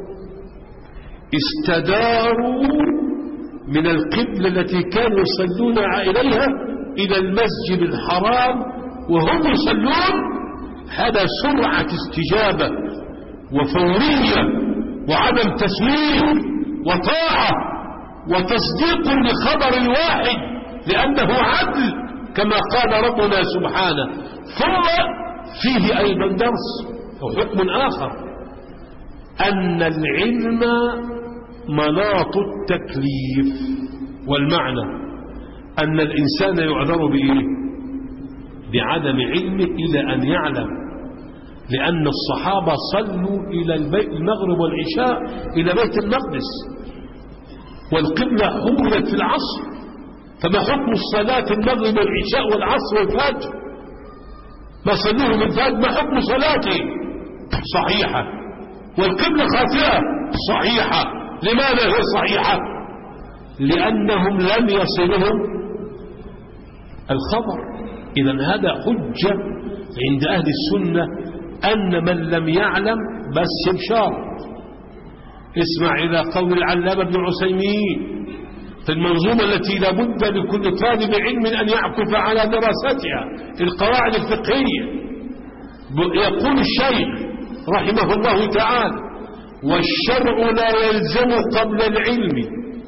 استداروا من القبلة التي كانوا يصلون إليها إلى المسجد الحرام وهم يصلون. هذا سرعة استجابة وفورية وعدم تسويف وطاعة وتصديق لخبر الواحد، لأنه عدل كما قال ربنا سبحانه. ثم فيه أيضا درس أو حكم آخر، أن العلم مناط التكليف، والمعنى أن الإنسان يعذر بإيه؟ بعدم علمه إلى أن يعلم، لأن الصحابة صلوا إلى المغرب والعشاء إلى بيت المقدس، والقبلة حولت في العصر، فما حكم الصلاة المغرب والعشاء والعصر والفجر؟ ما صلوه من فجر، ما حكم صلاته؟ صحيحة. والقبلة خاطئة؟ صحيحة. لماذا هي صحيحة؟ لأنهم لم يصلهم الخبر. إذن هذا حجة عند أهل السنة أن من لم يعلم بس بشرط. اسمع إلى قول العلامة ابن عثيمين في المنظومة التي لا بد لكل طالب علم أن يعكف على دراستها، القواعد الفقهية. يقول الشيخ رحمه الله تعالى: والشرع لا يلزم قبل العلم،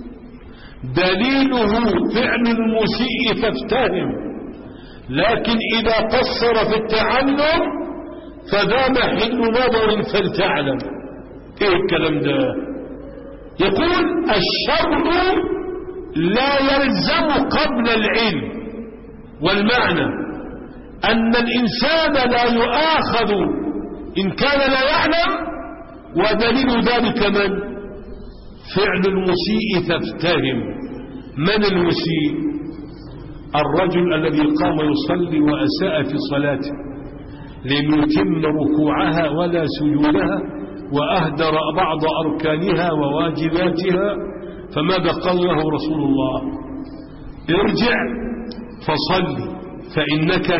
دليله فعل المسيء فافتهم، لكن إذا قصر في التعلم فذا محل نظر فلتعلم. ايه الكلام ده؟ يقول الشرع لا يلزم قبل العلم، والمعنى أن الإنسان لا يؤاخذ إن كان لا يعلم، ودليل ذلك من؟ فعل المسيء فافتهم. من المسيء؟ الرجل الذي قام يصلي وأساء في صلاته، لم يتم ركوعها ولا سجودها، وأهدر بعض أركانها وواجباتها، فماذا قال له رسول الله؟ ارجع فصلي فإنك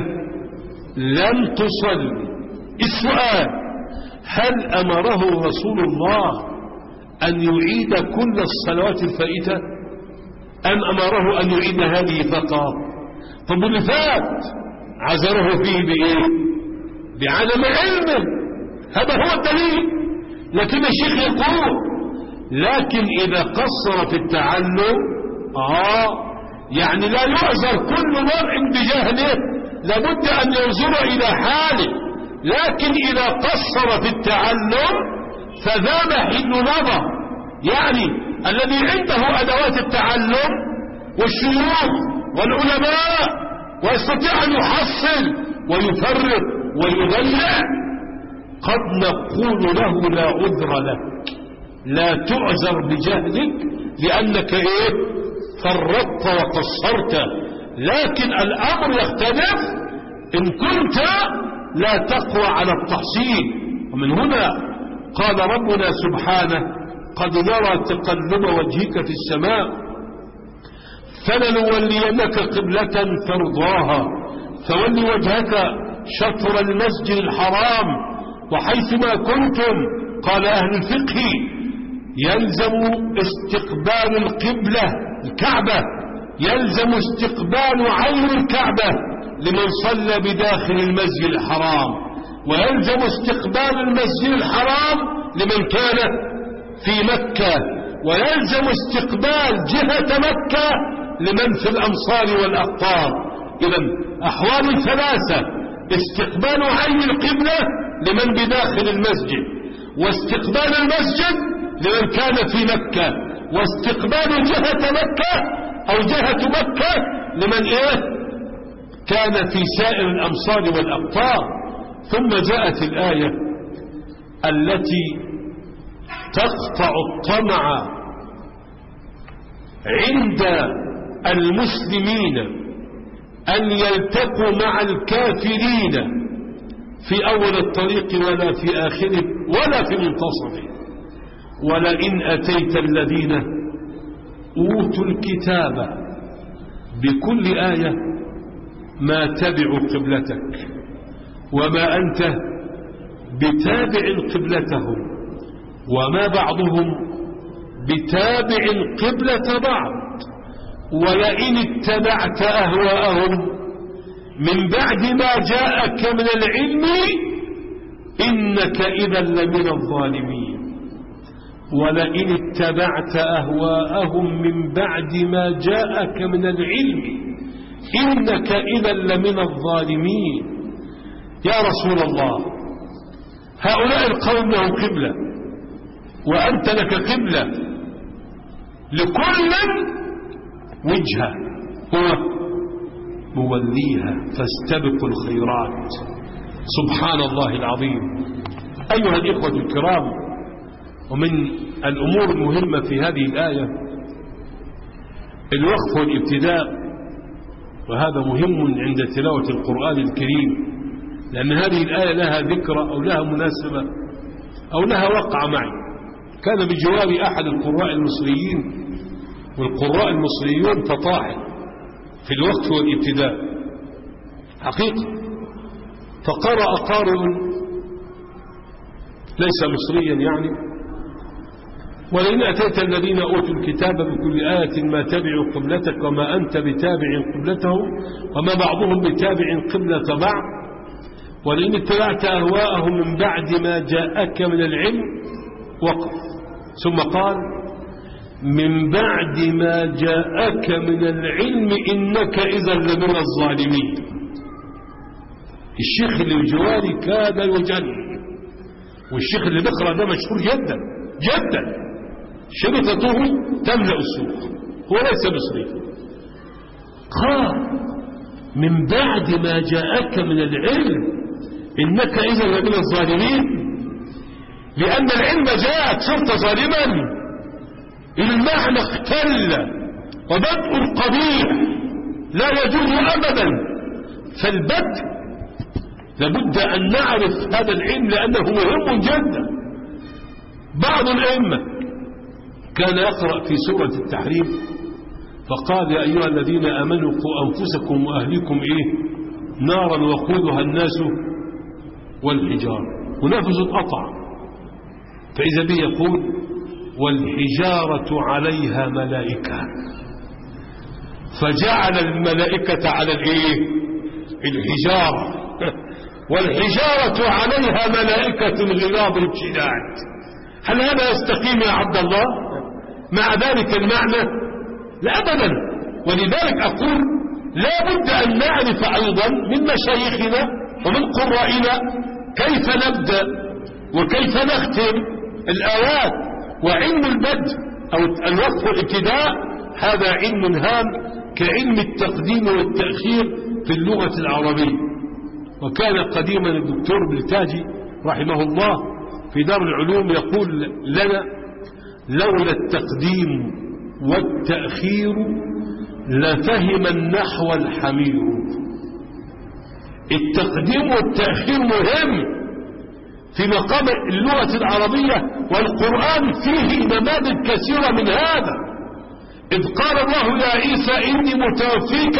لم تصلي. السؤال: هل أمره رسول الله أن يعيد كل الصلوات الفائتة، أم أمره أن يعيد هذه فقط؟ طب اللي فات عذره فيه بإيه؟ بعدم علمه، هذا هو الدليل. لكن الشيخ يقول: لكن إذا قصر في التعلم آه يعني لا يعذر كل مرء بجهله، لابد أن ينظر إلى حاله. لكن إذا قصر في التعلم فذا محل نظر، يعني الذي عنده أدوات التعلم والشيوخ والعلماء ويستطيع أن يحصل ويفرق ويضيع، قد نقول له لا عذر لك، لا تعذر بجهلك، لأنك إيه؟ فرطت وقصرت. لكن الأمر يختلف إن كنت لا تقوى على التحصيل. ومن هنا قال ربنا سبحانه: قد نرى تقلب وجهك في السماء فلنولينك قبلة ترضاها فول وجهك شطر المسجد الحرام وحيثما كنتم. قال أهل الفقه: يلزم استقبال القبلة الكعبة، يلزم استقبال عين الكعبة لمن صلى بداخل المسجد الحرام، ويلزم استقبال المسجد الحرام لمن كان في مكة، ويلزم استقبال جهة مكة لمن في الأمصار والأقطار. إذن أحوال ثلاثة: استقبال عين القبلة لمن بداخل المسجد، واستقبال المسجد لمن كان في مكة، واستقبال جهة مكة أو جهة مكة لمن إيه؟ كان في سائر الأمصار والأقطار. ثم جاءت الآية التي تقطع الطمع عند المسلمين أن يلتقوا مع الكافرين في أول الطريق ولا في آخره ولا في منتصفه. ولئن أتيت الذين أوتوا الكتاب بكل آية ما تبعوا قبلتك وما أنت بتابع قبلتهم وما بعضهم بتابع قبلة بعض، ولئن اتبعت أهواءهم من بعد ما جاءك من العلم إنك إذا لمن الظالمين. ولئن اتبعت أهواءهم من بعد ما جاءك من العلم إنك إذا لمن الظالمين. يا رسول الله، هؤلاء القوم لهم قبلة وأنت لك قبلة، لكل وجهة هو موليها، فاستبقوا الخيرات. سبحان الله العظيم. أيها الإخوة الكرام، ومن الأمور المهمة في هذه الآية الوقف والابتداء، وهذا مهم عند تلاوة القرآن الكريم، لأن هذه الآية لها ذكرى أو لها مناسبة أو لها وقع معي. كان بجوار أحد القراء المصريين، والقراء المصريون فطاحل في الوقف والابتداء حقيقة، فقرأ قارئ ليس مصريا يعني: ولئن أتيت الذين أوتوا الكتاب بكل آية ما تبعوا قبلتك وما أنت بتابع قبلتهم وما بعضهم بتابع قبلة بعض ولئن اتبعت أهواءهم من بعد ما جاءك من العلم. وقف. ثم قال: من بعد ما جاءك من العلم إنك إذا لمن الظالمين. الشيخ اللي بجواري كاد يجن، والشيخ اللي بقرأ ده مشهور جدا جدا، شرطته تملأ السوق، هو ليس مصري. قال: من بعد ما جاءك من العلم إنك إذا لمن الظالمين، لأن العلم جاءك صرت ظالما. المعنى اختل وبدء القبيح لا يجوز أبدا. فالبدء لابد أن نعرف هذا العلم لأنه مهم جدا. بعض الأئمة كان يقرأ في سورة التحريم فقال: يا أيها الذين آمنوا قوا أنفسكم وأهليكم إيه نارا وقودها الناس والحجار، ونفذ القطع، فإذا به يقول: والحجارة عليها ملائكة، فجعل الملائكة على الإيه الحجارة والحجارة عليها ملائكة غلاظ شداد. هل هذا يستقيم يا عبد الله مع ذلك المعنى؟ لا أبدا. ولذلك أقول لا بد أن نعرف أيضا من مشايخنا ومن قرائنا كيف نبدأ وكيف نختم الآيات. وعلم البدء أو الوقف والابتداء هذا علم هام كعلم التقديم والتأخير في اللغة العربية. وكان قديما الدكتور بلتاجي رحمه الله في دار العلوم يقول لنا: لولا التقديم والتأخير لفهم النحو الحمير. التقديم والتأخير مهم في مقام اللغة العربية، والقرآن فيه نماذج كثيرة من هذا. إذ قال الله: يا عيسى إني متوفيك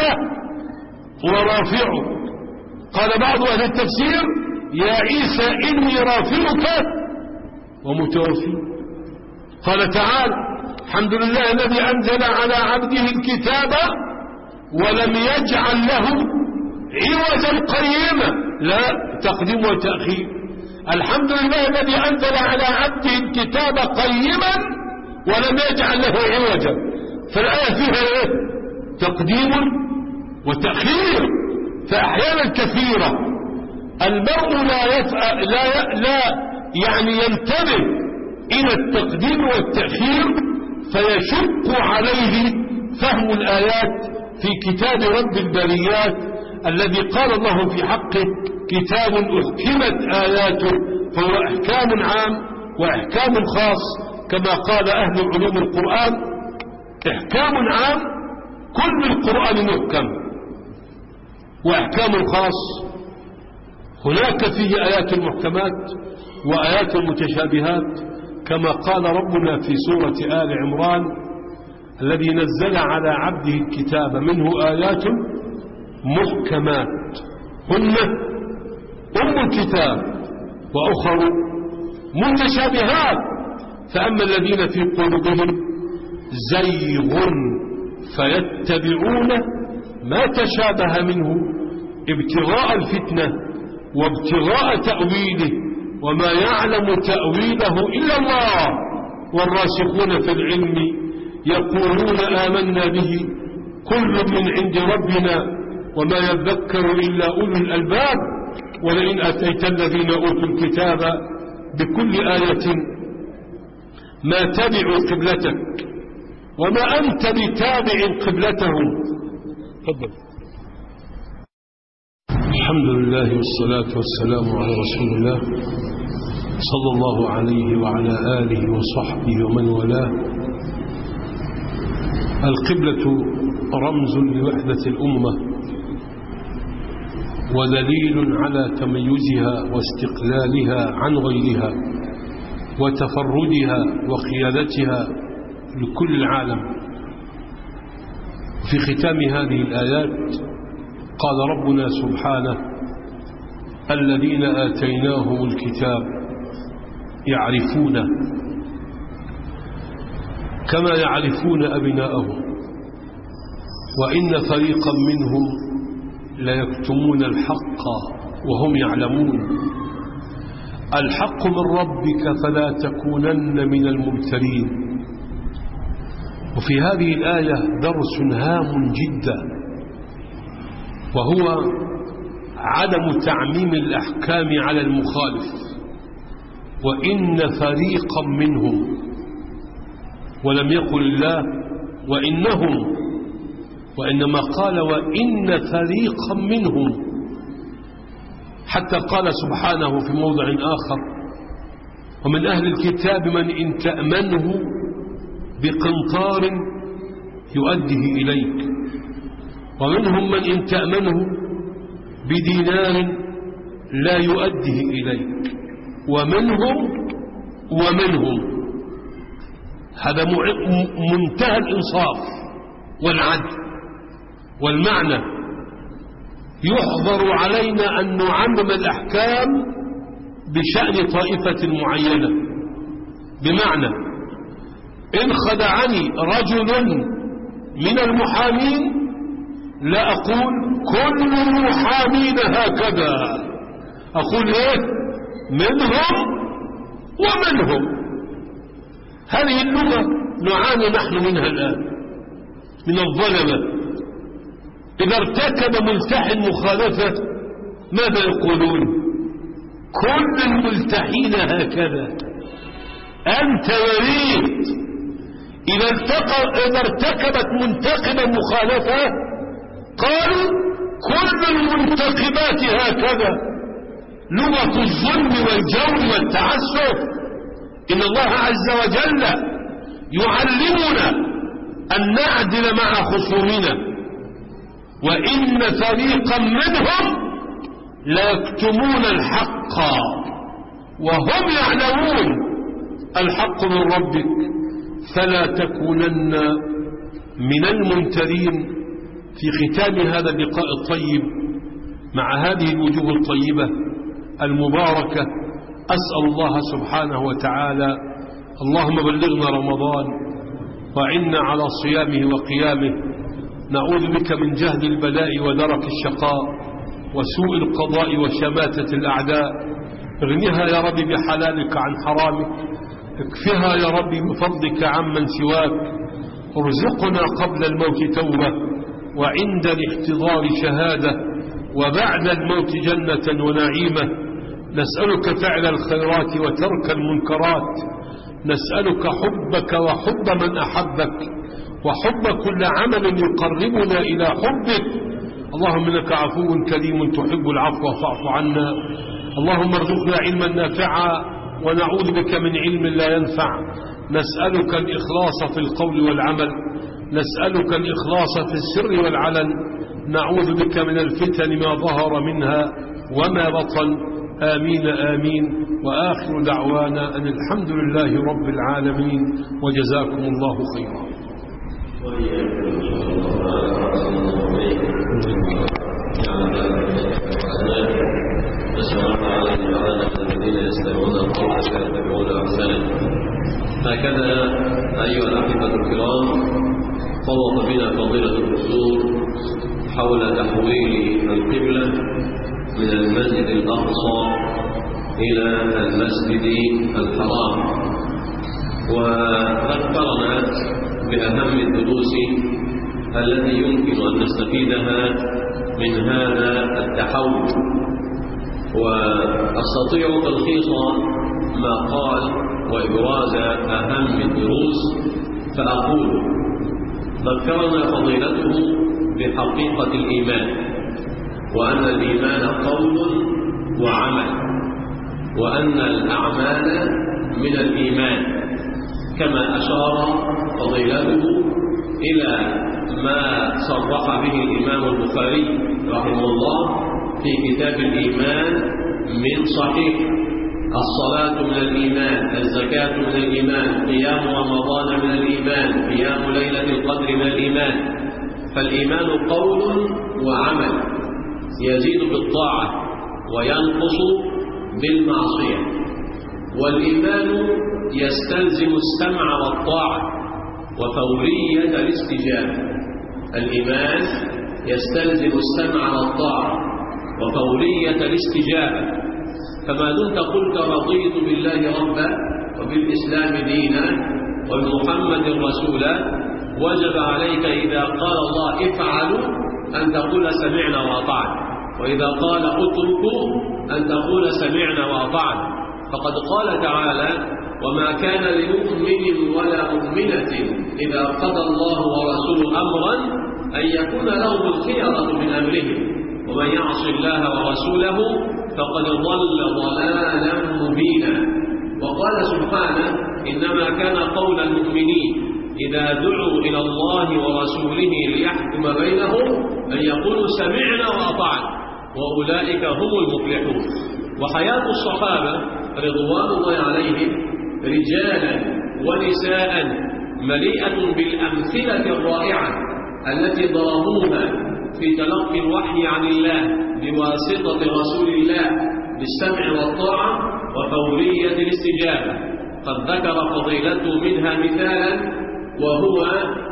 ورافعك. قال بعض أهل التفسير: يا عيسى إني رافعك ومتوفيك. قال تعالى: الحمد لله الذي أنزل على عبده الكتاب ولم يجعل له عوجا قيما. لا تقديم وتأخير. الحمد لله الذي أنزل على عبده الكتاب قيما ولم يجعل له عوجا. فالآية فيها إيه؟ تقديم وتأخير. فأحيانا كثيرة المرء لا يفعل لا ي... لا يعني ينتبه إلى التقديم والتأخير فيشق عليه فهم الآيات في كتاب رب البريات الذي قال الله في حقه: كتاب أحكمت آياته، فهو أحكام عام وأحكام خاص. كما قال أهل علوم القرآن: إحكام عام كل القرآن محكم، وأحكام خاص هناك فيه آيات المحكمات وآيات المتشابهات، كما قال ربنا في سورة آل عمران: الذي نزل على عبده الكتاب منه آيات محكمات هن أم الكتاب وأخر متشابهات. فأما الذين في قلوبهم زيغ فيتبعون ما تشابه منه ابتغاء الفتنة وابتغاء تأويله وما يعلم تأويله إلا الله والراسخون في العلم يقولون آمنا به كل من عند ربنا وما يذكر إلا أولو الألباب ولئن أتيت الذين أوتوا الكتاب بكل آية ما تبعوا قبلتك وما أنت بتابع قبلتهم. تفضل. الحمد لله والصلاة والسلام على رسول الله صلى الله عليه وعلى آله وصحبه ومن والاه. القبلة رمز لوحدة الأمة ودليل على تميزها واستقلالها عن غيرها وتفردها وقيادتها لكل العالم. في ختام هذه الآيات قال ربنا سبحانه: الذين آتيناهم الكتاب يعرفونه كما يعرفون أبناءهم وإن فريقا منهم ليكتمون الحق وهم يعلمون. الحق من ربك فلا تكونن من الممترين. وفي هذه الآية درس هام جدا، وهو عدم تعميم الأحكام على المخالف. وإن فريقا منهم، ولم يقل الله وإنهم، وإنما قال وإن فريقا منهم، حتى قال سبحانه في موضع آخر: ومن أهل الكتاب من إن تأمنه بقنطار يؤديه إليك، ومنهم من إن تأمنه بدينار لا يؤديه إليك، ومنهم ومنهم. هذا منتهى الإنصاف والعدل. والمعنى: يحظر علينا أن نعمم الأحكام بشأن طائفة معينة. بمعنى: إن خدعني رجل من المحامين لا أقول كل المحامين هكذا، أقول إيه؟ منهم ومنهم. هذه اللغة نعاني نحن منها الآن من الظلمة. إذا ارتكب ملتحي مخالفة ماذا يقولون؟ كل الملتحين هكذا. أنت يريد إذا ارتكبت منتقبة مخالفة قالوا كل المنتقبات هكذا. لغة الظلم والجور والتعسف. إن الله عز وجل يعلمنا أن نعدل مع خصومنا. وإن فريقا منهم لا يكتمون الحق وهم يعلمون. الحق من ربك فلا تكونن من الممترين. في ختام هذا اللقاء الطيب مع هذه الوجوه الطيبة المباركة أسأل الله سبحانه وتعالى: اللهم بلغنا رمضان وعنا على صيامه وقيامه. نعوذ بك من جهد البلاء ودرك الشقاء وسوء القضاء وشماتة الأعداء. اغنها يا رب بحلالك عن حرامك، اكفها يا رب بفضلك عمن سواك. ارزقنا قبل الموت توبة وعند الاحتضار شهادة وبعد الموت جنة ونعيمة. نسألك فعل الخيرات وترك المنكرات. نسألك حبك وحب من أحبك وحب كل عمل يقربنا إلى حبك. اللهم إنك عفو كريم تحب العفو فاعف عنا. اللهم ارزقنا علما نافعا ونعوذ بك من علم لا ينفع. نسألك الإخلاص في القول والعمل. نسألك الإخلاص في السر والعلن. نعوذ بك من الفتن ما ظهر منها وما بطن. آمين آمين. وآخر دعوانا أن الحمد لله رب العالمين، وجزاكم الله خيرا. هكذا أيها الأحبة الكرام طوف بنا فضيلة الدكتور حول تحويل القبلة من المسجد الأقصى إلى المسجد الحرام، وذكرنا بأهم الدروس التي يمكن أن نستفيدها من هذا التحول. وأستطيع تلخيص ما قال وإبراز أهم الدروس، فأقول: ذكرنا فضيلته بحقيقة الإيمان، وأن الإيمان قول وعمل، وأن الأعمال من الإيمان، كما أشار فضيلته إلى ما صرح به الإمام البخاري رحمه الله في كتاب الإيمان من صحيح: الصلاة من الإيمان، الزكاة من الإيمان، قيام رمضان من الإيمان، قيام ليلة القدر من الإيمان. فالإيمان قول وعمل، يزيد بالطاعة وينقص بالمعصية. والإيمان يستلزم السمع والطاعة وفورية الاستجابة. الإيمان يستلزم السمع والطاعة وفورية الاستجابة. فما دمت قلت: رضيت بالله ربا وبالإسلام دينا وبمحمد رسولا، وجب عليك إذا قال الله افعلوا أن تقول سمعنا وأطعنا، وإذا قال اتركوا أن تقول سمعنا وأطعنا. فقد قال تعالى: وما كان لمؤمن ولا مؤمنة إذا قضى الله ورسوله أمرا أن يكون لهم الخيرة من أمرهم، ومن يعص الله ورسوله فقد ضل ضلالا مبينا. وقال سبحانه: إنما كان قول المؤمنين إذا دعوا إلى الله ورسوله ليحكم بينهم أن يقولوا سمعنا وأطعنا، وأولئك هم المفلحون. وحياة الصحابة رضوان الله عليهم رجالا ونساء مليئة بالأمثلة الرائعة التي ضربوها في تلقي الوحي عن الله بواسطة رسول الله بالسمع والطاعة وفورية الاستجابة. قد ذكر فضيلته منها مثالا، وهو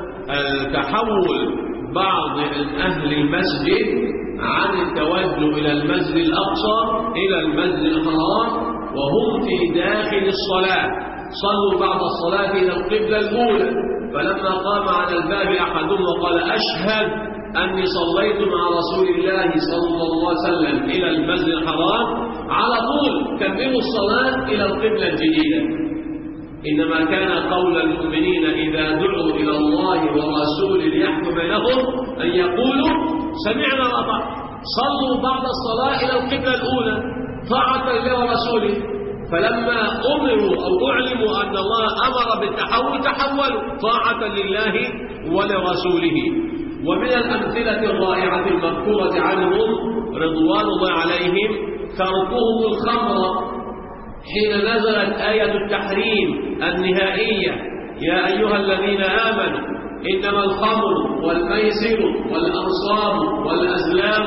تحول بعض أهل المسجد عن التوجه إلى المسجد الأقصى إلى المسجد الحرام وهم في داخل الصلاة. صلوا بعد الصلاة إلى القبلة الأولى، فلما قام على الباب أحدهم وقال: أشهد أني صليت مع رسول الله صلى الله عليه وسلم إلى المسجد الحرام، على طول كملوا الصلاة إلى القبلة الجديدة. إنما كان قول المؤمنين إذا دعوا إلى الله ورسوله ليحكم بينهم أن يقولوا سمعنا وأطعنا. صلوا بعد الصلاة إلى القبلة الأولى طاعة لله ورسوله، فلما أمروا أو أعلموا أن الله أمر بالتحول تحولوا طاعة لله ولرسوله. ومن الأمثلة الرائعة المذكورة عنهم رضوان الله عليهم تركهم الخمر حين نزلت آية التحريم النهائية: يا أيها الذين آمنوا إنما الخمر والميسر والأنصاب والأزلام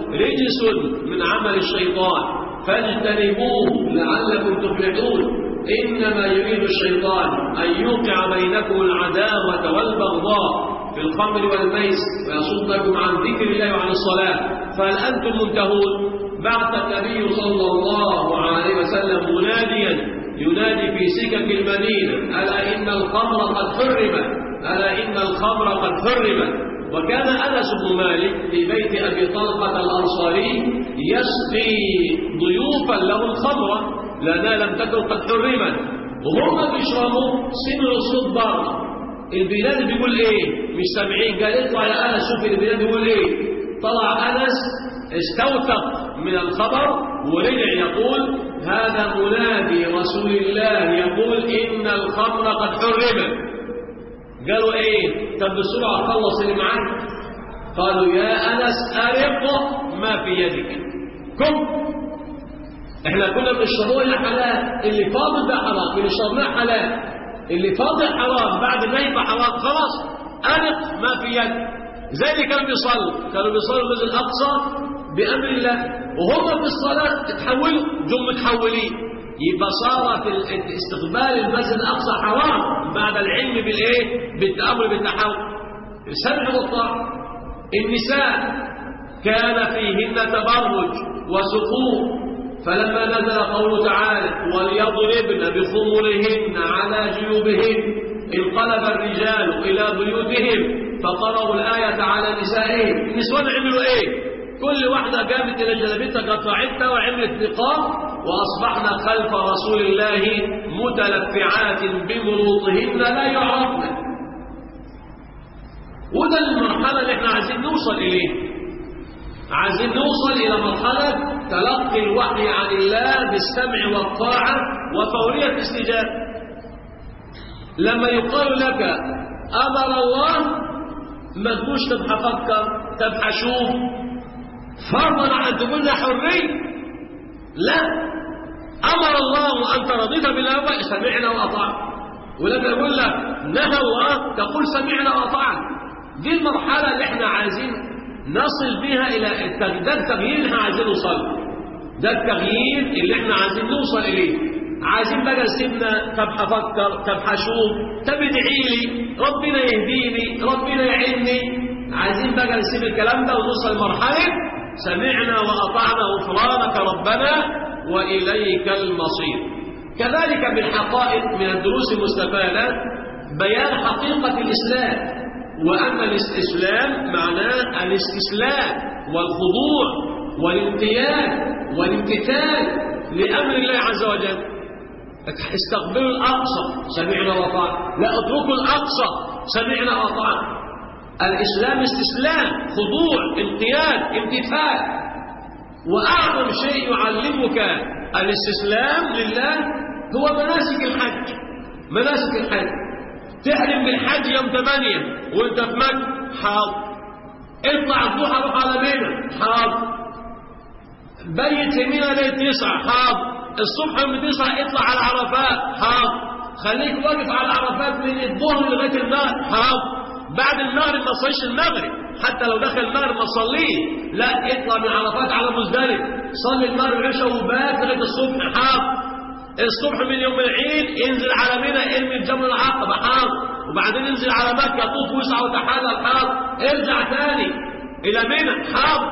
رجس من عمل الشيطان فاجتنبوه لعلكم تفلحون. إنما يريد الشيطان أن يوقع بينكم العداوة والبغضاء في الخمر والميسر ويصدكم عن ذكر الله وعن الصلاة، فهل أنتم منتهون؟ بعث النبي صلى الله عليه وسلم مناديا ينادي في سكك المدينة: ألا إن الخمر قد حرم، ألا إن الخمر قد حرم. وكان أنس بن مالك في بيت أبي طلحة الأنصاري يسقي ضيوفا له الخمر لأنها لم تكن قد حرمت، وهم بيشربوا سمعوا صوت بره. البلاد بيقول إيه؟ مش سامعين. قال: اطلع يا أنس شوف البلاد بيقول إيه. طلع أنس استوثق من الخبر ورجع يقول: هذا منادي رسول الله يقول إن الخمر قد حرمت. قالوا: ايه؟ طب بسرعة خلص اللي معاك. قالوا: يا أنس أرق ما في يدك، كم احنا كنا بنشربوه إلا حلال، اللي فاضل ده حرام، اللي شربناه حلال، اللي فاضل حرام، بعد ما يبقى حرام خلاص أرق ما في يدك. زي اللي كانوا بيصلوا كانوا بيصلوا المسجد الأقصى بأمر الله، وهم في الصلاة تحولوا جم متحولين، يبقى صار في استقبال المسجد الأقصى حرام بعد العلم بالإيه؟ بالتأمر بالتحول. السمع والطاعة. النساء كان فيهن تبرج وسقوط، فلما نزل قوله تعالى: وليضربن بخمرهن على جيوبهن، انقلب الرجال إلى بيوتهم فقرأوا الآية على نسائهم. النسوان عملوا إيه؟ كل واحدة قامت إلى جلبتها قطعتها وعملت نقاب وأصبحنا خلف رسول الله متلفعات بمروطهن لا يعرفن. وده المرحلة اللي احنا عايزين نوصل إليه. عايزين نوصل إلى مرحلة تلقي الوحي عن الله بالسمع والطاعة وفورية الاستجابة. لما يقال لك أمر الله ما تقولش تبقى فكر تبقى شوف فرضا عن تقول حرية. لا، أمر الله وأنت رضيت بالأول سمعنا وأطعنا، ولما يقول لك نهى الله تقول سمعنا وأطعنا. دي المرحلة اللي احنا عايزين نصل بها إلى التغيير. ده التغيير اللي احنا عايزين نوصل، ده التغيير اللي احنا عايزين نوصل إليه. عايزين بقى نسيبنا طب هفكر طب هشوف طب ادعي لي ربنا يهديني ربنا يعيني. عايزين بقى نسيب الكلام ده ونوصل لمرحلة سمعنا وأطعنا غفرانك ربنا وإليك المصير. كذلك بالحقائق من الدروس المستفادة بيان حقيقة الإسلام، وأن الاستسلام معناه الاستسلام والخضوع والانقياد والامتثال لأمر الله عز وجل. استقبلوا الأقصى سمعنا وأطعنا، لا اتركوا الأقصى سمعنا وأطعنا. الإسلام استسلام، خضوع، انقياد، امتثال. وأعظم شيء يعلمك الاستسلام لله هو مناسك الحج. مناسك الحج تحرم بالحج يوم ثمانية وانت في مكة حاضر، اطلع الضحى روح على منى حاضر، بيت في منى ليلة تسعة حاضر، الصبح يوم تسعة اطلع على عرفات حاضر، خليك واقف على عرفات من الظهر لغاية المغرب حاضر، بعد المغرب ما تصليش المغرب، حتى لو دخل المغرب ما تصليه، لا اطلع من عرفات على مزدلفة صلي المغرب عشاء وبات لغاية الصبح حاضر. الصبح من يوم العيد انزل على منى ارمي الجمر العقبة حاضر، وبعدين انزل على مكة طوف وسعى وتحلل حاضر، ارجع ثاني الى منى حاضر.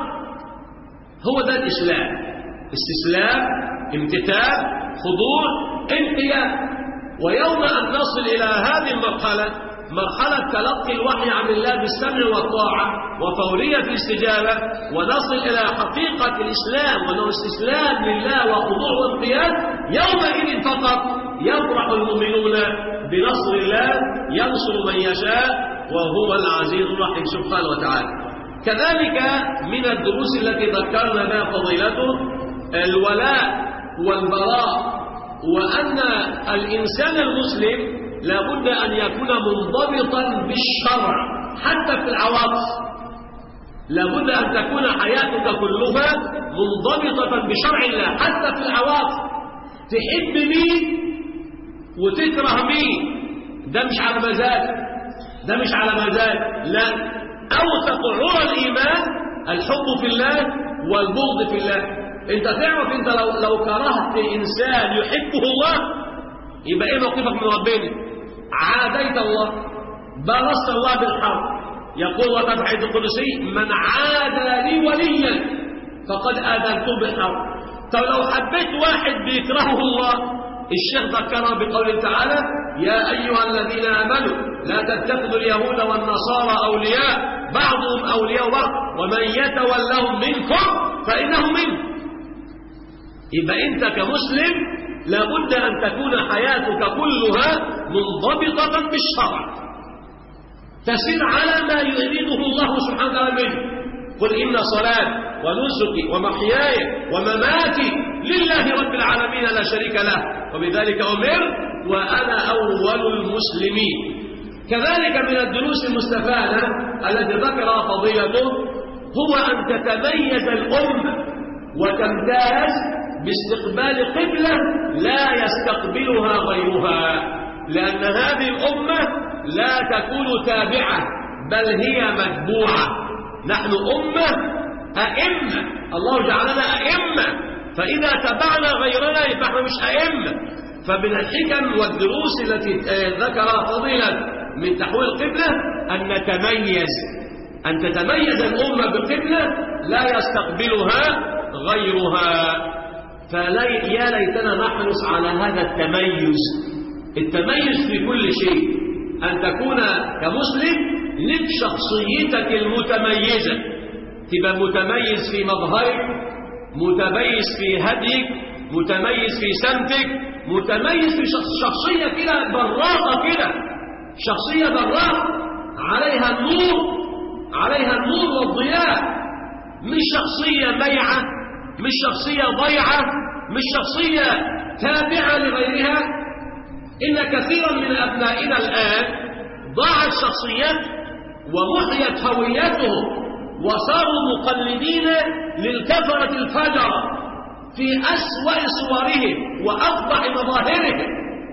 هو ده الاسلام، استسلام، امتثال، خضوع، انقياد. ويوم ان نصل الى هذه المرحلة، مرحلة تلقي الوحي عن الله بالسمع والطاعة وفورية الاستجابة، ونصل إلى حقيقة الإسلام وأنه استسلام لله وخضوع وانقياد، يومئذ فقط يفرح المؤمنون بنصر الله ينصر من يشاء وهو العزيز الرحيم سبحانه وتعالى. كذلك من الدروس التي ذكرنا بها فضيلته الولاء والبراء، وأن الإنسان المسلم لابد أن يكون منضبطا بالشرع حتى في العواطف. لابد أن تكون حياتك كلها منضبطة بشرع الله حتى في العواطف. تحب مين وتكره مين ده مش على مزاج، ده مش على مزاج، لا. أوثق عرى الإيمان الحب في الله والبغض في الله. انت تعرف انت لو, لو كرهت إنسان يحبه الله يبقى ايه موقفك من ربنا؟ عاديت الله، برست الله بالحرب. يقول الله في الحديث القدسي من عادى لي وليا فقد آذنته بالحرب. طب لو حبيت واحد بيكرهه الله، الشيخ ذكرها بقوله تعالى يا أيها الذين آمنوا لا تتخذوا اليهود والنصارى أولياء بعضهم أولياء بعض ومن يتولهم منكم فإنهم منكم. يبقى أنت كمسلم لابد أن تكون حياتك كلها منضبطة بالشرع، تسير على ما يريده الله سبحانه وتعالى منه. قل إن صلاة ونسكي ومحياي ومماتي لله رب العالمين لا شريك له وبذلك أمر وأنا أول المسلمين. كذلك من الدروس المستفادة التي ذكرها فضيلته هو أن تتميز الأمة وتمتاز باستقبال قبلة لا يستقبلها غيرها، لأن هذه الأمة لا تكون تابعة بل هي متبوعة. نحن أمة أئمة، الله جعلنا أئمة، فإذا تبعنا غيرنا فإحنا مش أئمة. فمن الحكم والدروس التي ذكرها فضيلة من تحويل القبلة أن نتميز، أن تتميز الأمة بالقبلة لا يستقبلها غيرها. فيا ليتنا نحرص على هذا التميز، التميز في كل شيء، أن تكون كمسلم لك شخصيتك المتميزة، تبقى متميز في مظهرك، متميز في هديك، متميز في سمتك، متميز في شخصية كده براقة كده، شخصية براقة عليها النور، عليها النور والضياء، مش شخصية ميعة، مش شخصية ضيعة، مش شخصية تابعة لغيرها. إن كثيرا من أبنائنا الآن ضاعت شخصيات ومحيت هويتهم وصاروا مقلدين للكفرة الفجرة في أسوأ صورهم وأقبح مظاهرهم.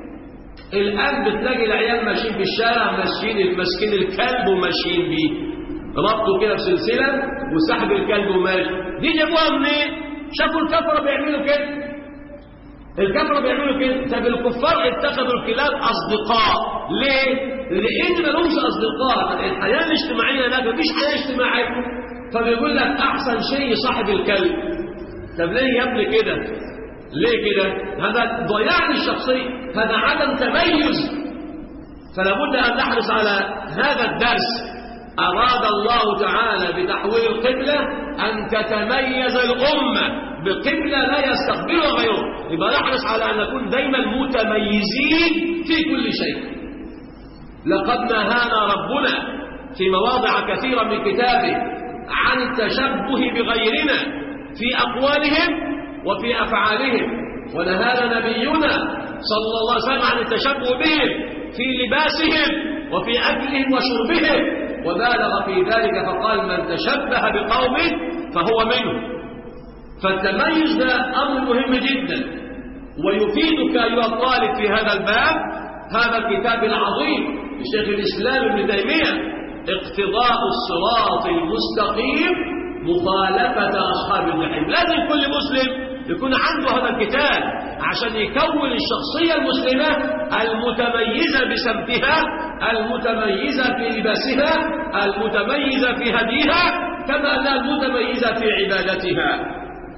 الآن بتلاقي العيال ماشيين في الشارع ماشيين المسكين الكلب وماشيين بيه، ربطوا كده بسلسلة وسحب الكلب وماشي. دي جابوها منين؟ شافوا الكفرة بيعملوا كده، الكفرة بيعملوا كده. طب الكفار اتخذوا الكلاب أصدقاء ليه؟ لأن ما لهمش أصدقاء، الحياة الاجتماعية هناك مفيش حياة اجتماعية، فبيقول لك أحسن شيء صاحب الكلب. طب ليه يا ابني كده؟ ليه كده؟ هذا ضياع للشخصية، هذا عدم تميز. فلا بد أن نحرص على هذا الدرس. أراد الله تعالى بتحويل القبلة أن تتميز الأمة بقبلة لا يستقبلها غيره، يبقى نحرص على أن نكون دايما متميزين في كل شيء. لقد نهانا ربنا في مواضع كثيرة من كتابه عن التشبه بغيرنا في أقوالهم وفي أفعالهم، ونهانا نبينا صلى الله عليه وسلم عن التشبه بهم في لباسهم وفي أكلهم وشربهم، وبالغ في ذلك فقال من تشبه بقوم فهو منه. فالتميز ده أمر مهم جدا، ويفيدك أيها الطالب في هذا الباب هذا الكتاب العظيم لشيخ الإسلام ابن تيمية، اقتضاء الصراط المستقيم مخالفة أصحاب الجحيم. لازم كل مسلم يكون عنده هذا الكتاب عشان يكون الشخصية المسلمة المتميزة بسمتها، المتميزة في لباسها، المتميزة في هديها، كما أنها المتميزة في عبادتها.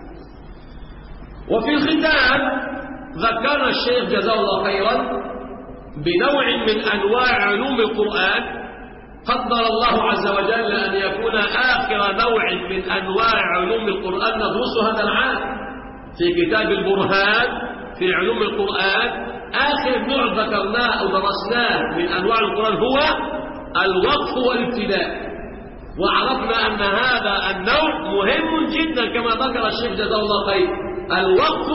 وفي الختام ذكرنا الشيخ جزاه الله خيرا بنوع من أنواع علوم القرآن قدر الله عز وجل أن يكون آخر نوع من أنواع علوم القرآن ندرسه هذا العام في كتاب البرهان في علوم القرآن. آخر نوع ذكرناه أو درسناه من أنواع القرآن هو الوقف والابتداء، وعرفنا أن هذا النوع مهم جدا كما ذكر الشيخ جزاه الله خير. الوقف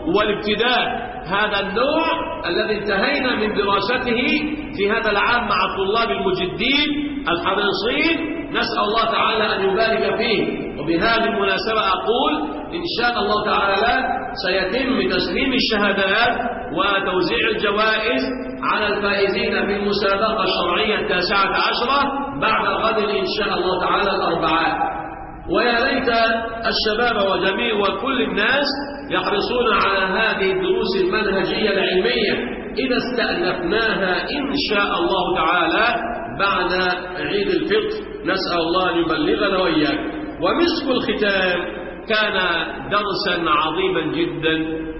والابتداء هذا النوع الذي انتهينا من دراسته في هذا العام مع الطلاب المجدين الحريصين، نسأل الله تعالى أن يبارك فيه. وبهذه المناسبة أقول إن شاء الله تعالى سيتم تسليم الشهادات وتوزيع الجوائز على الفائزين في المسابقة الشرعية التاسعة عشرة بعد غد إن شاء الله تعالى الأربعاء. ويا ليت الشباب وجميع وكل الناس يحرصون على هذه الدروس المنهجية العلمية إذا استأنفناها إن شاء الله تعالى بعد عيد الفطر. نسأل الله أن يبلغنا وإياك. ومسك الختام كان درسا عظيما جدا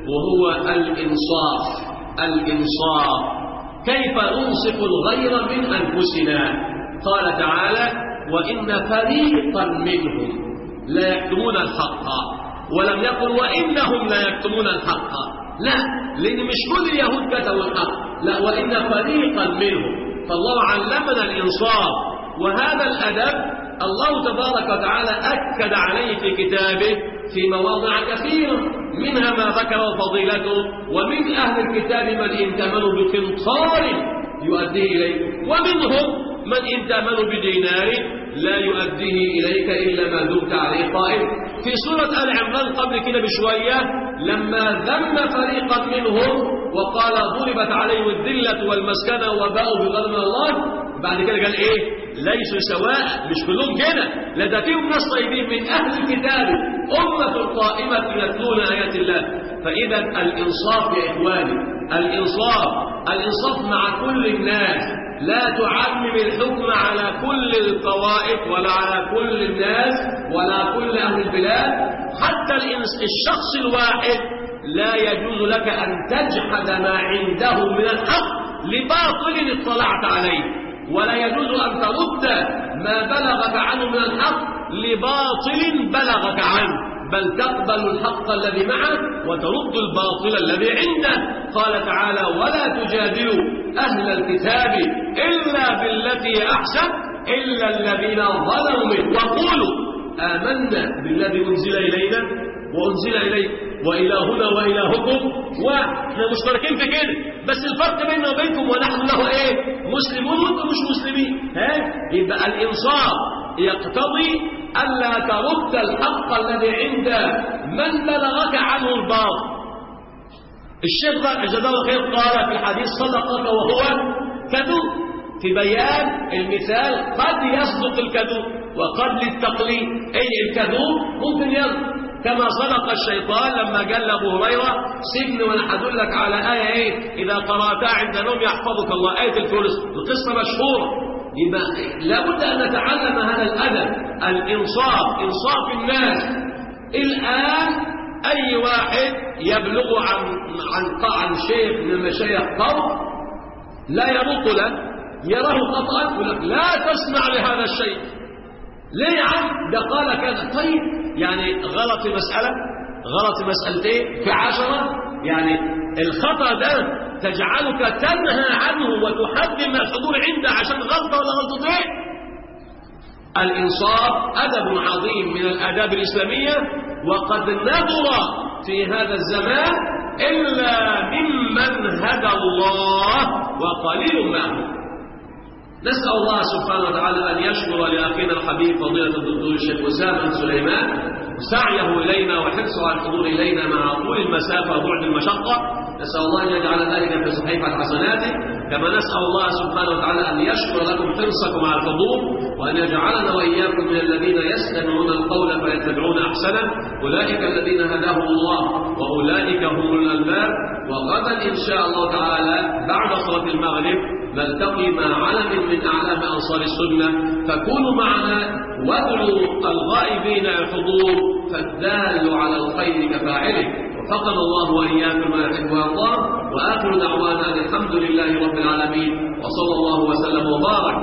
وهو الإنصاف. الإنصاف كيف ننصف الغير من أنفسنا. قال تعالى وإن فريقا منهم لا يكتمون الحق، ولم يقل وإنهم لا يكتمون الحق، لا، لأن مش كل اليهود كتموا الحق، لا، وإن فريقا منهم. فالله علمنا الإنصاف، وهذا الأدب الله تبارك وتعالى أكد عليه في كتابه في مواضع كثيرة، منها ما ذكره فضيلته ومن أهل الكتاب من إن تأمنوا بقنطار يؤديه إليه، ومنهم من إن تأمنوا بدينار لا يؤديه إليك إلا ما دمت عليه قائم. في سورة آل عمران قبل كده بشوية لما ذم فريقا منهم وقال ضربت عليهم الذلة والمسكنة وباءوا بغضب من الله، بعد كده قال إيه؟ ليسوا سواء، مش كلهم كده، لذا فيهم ناس طيبين من أهل الكتاب أمة قائمة يتلون آيات الله. فإذا الإنصاف يا إخواني، الإنصاف الإنصاف مع كل الناس، لا تعمم الحكم على كل الطوائف ولا على كل الناس ولا كل أهل البلاد. حتى الشخص الواحد لا يجوز لك أن تجحد ما عنده من الحق لباطل اطلعت عليه، ولا يجوز أن ترد ما بلغك عنه من الحق لباطل بلغك عنه. بل تقبل الحق الذي معه وترد الباطل الذي عنده. قال تعالى ولا تجادلوا أهل الكتاب إلا بالتي أحسن إلا الذين ظلموا منه وقولوا آمنا بالذي أنزل إلينا وأنزل إليك وإلهنا وإلهكم وإحنا مشتركين في كده، بس الفرق بيننا وبينكم ونحن له إيه؟ مسلمون وأنتم مش مسلمين. ها؟ يبقى الإنصاف يقتضي ألا ترد الحق الذي عند من بلغك عنه الباطل. الشيخ جزاه الله خير قال في الحديث صدقك وهو كذوب، في بيان المثال قد يصدق الكذوب وقد للتقليد، أي الكذوب ممكن يصدق كما صدق الشيطان لما قال لأبو هريرة سجن وانا هدلك على آية ايه إذا قرأتها عند نوم يحفظك الله، آية الفلس، القصة مشهورة. يبقى لابد أن نتعلم هذا الأدب، الإنصاف، إنصاف الناس. الآن أي واحد يبلغ عن عن عن شيخ من المشايخ قول لا يروق له، يراه خطأ يقول لك لا تسمع لهذا الشيء. ليه يا عم؟ ده قال كذا. طيب يعني غلط في مسألة، غلط في مسألتين، في عشرة، يعني الخطأ ده تجعلك تنهى عنه وتحرم الحضور عنده عشان غلطة ولا غلطتين. الإنصاف أدب عظيم من الآداب الإسلامية، وقد نظر في هذا الزمان إلا ممن هدى الله وقليل معه. نسأل الله سبحانه وتعالى أن يشكر لأخينا الحبيب فضيلة الدكتور الشيخ وسام بن سليمان سعيه إلينا وحرصه على الحضور إلينا مع طول المسافة وبعد المشقة. نسأل الله أن يجعل ذلك في صحيفة حسناته، كما نسأل الله سبحانه وتعالى أن يشكر لكم حرصكم على الحضور، وأن يجعلنا وإياكم من الذين يستمعون القول فيتبعون أحسنه. أولئك الذين هداهم الله وأولئك هم الألباب. وغدا إن شاء الله تعالى بعد صلاة المغرب نلتقي مع علم من أعلام أنصار السنة، فكونوا معنا وادعوا الغائبين الحضور، فالدال على الخير كفاعله. وفقنا الله وإياكم ما يحب ويرضى، وآخر دعوانا الحمد لله رب العالمين، وصلى الله وسلم وبارك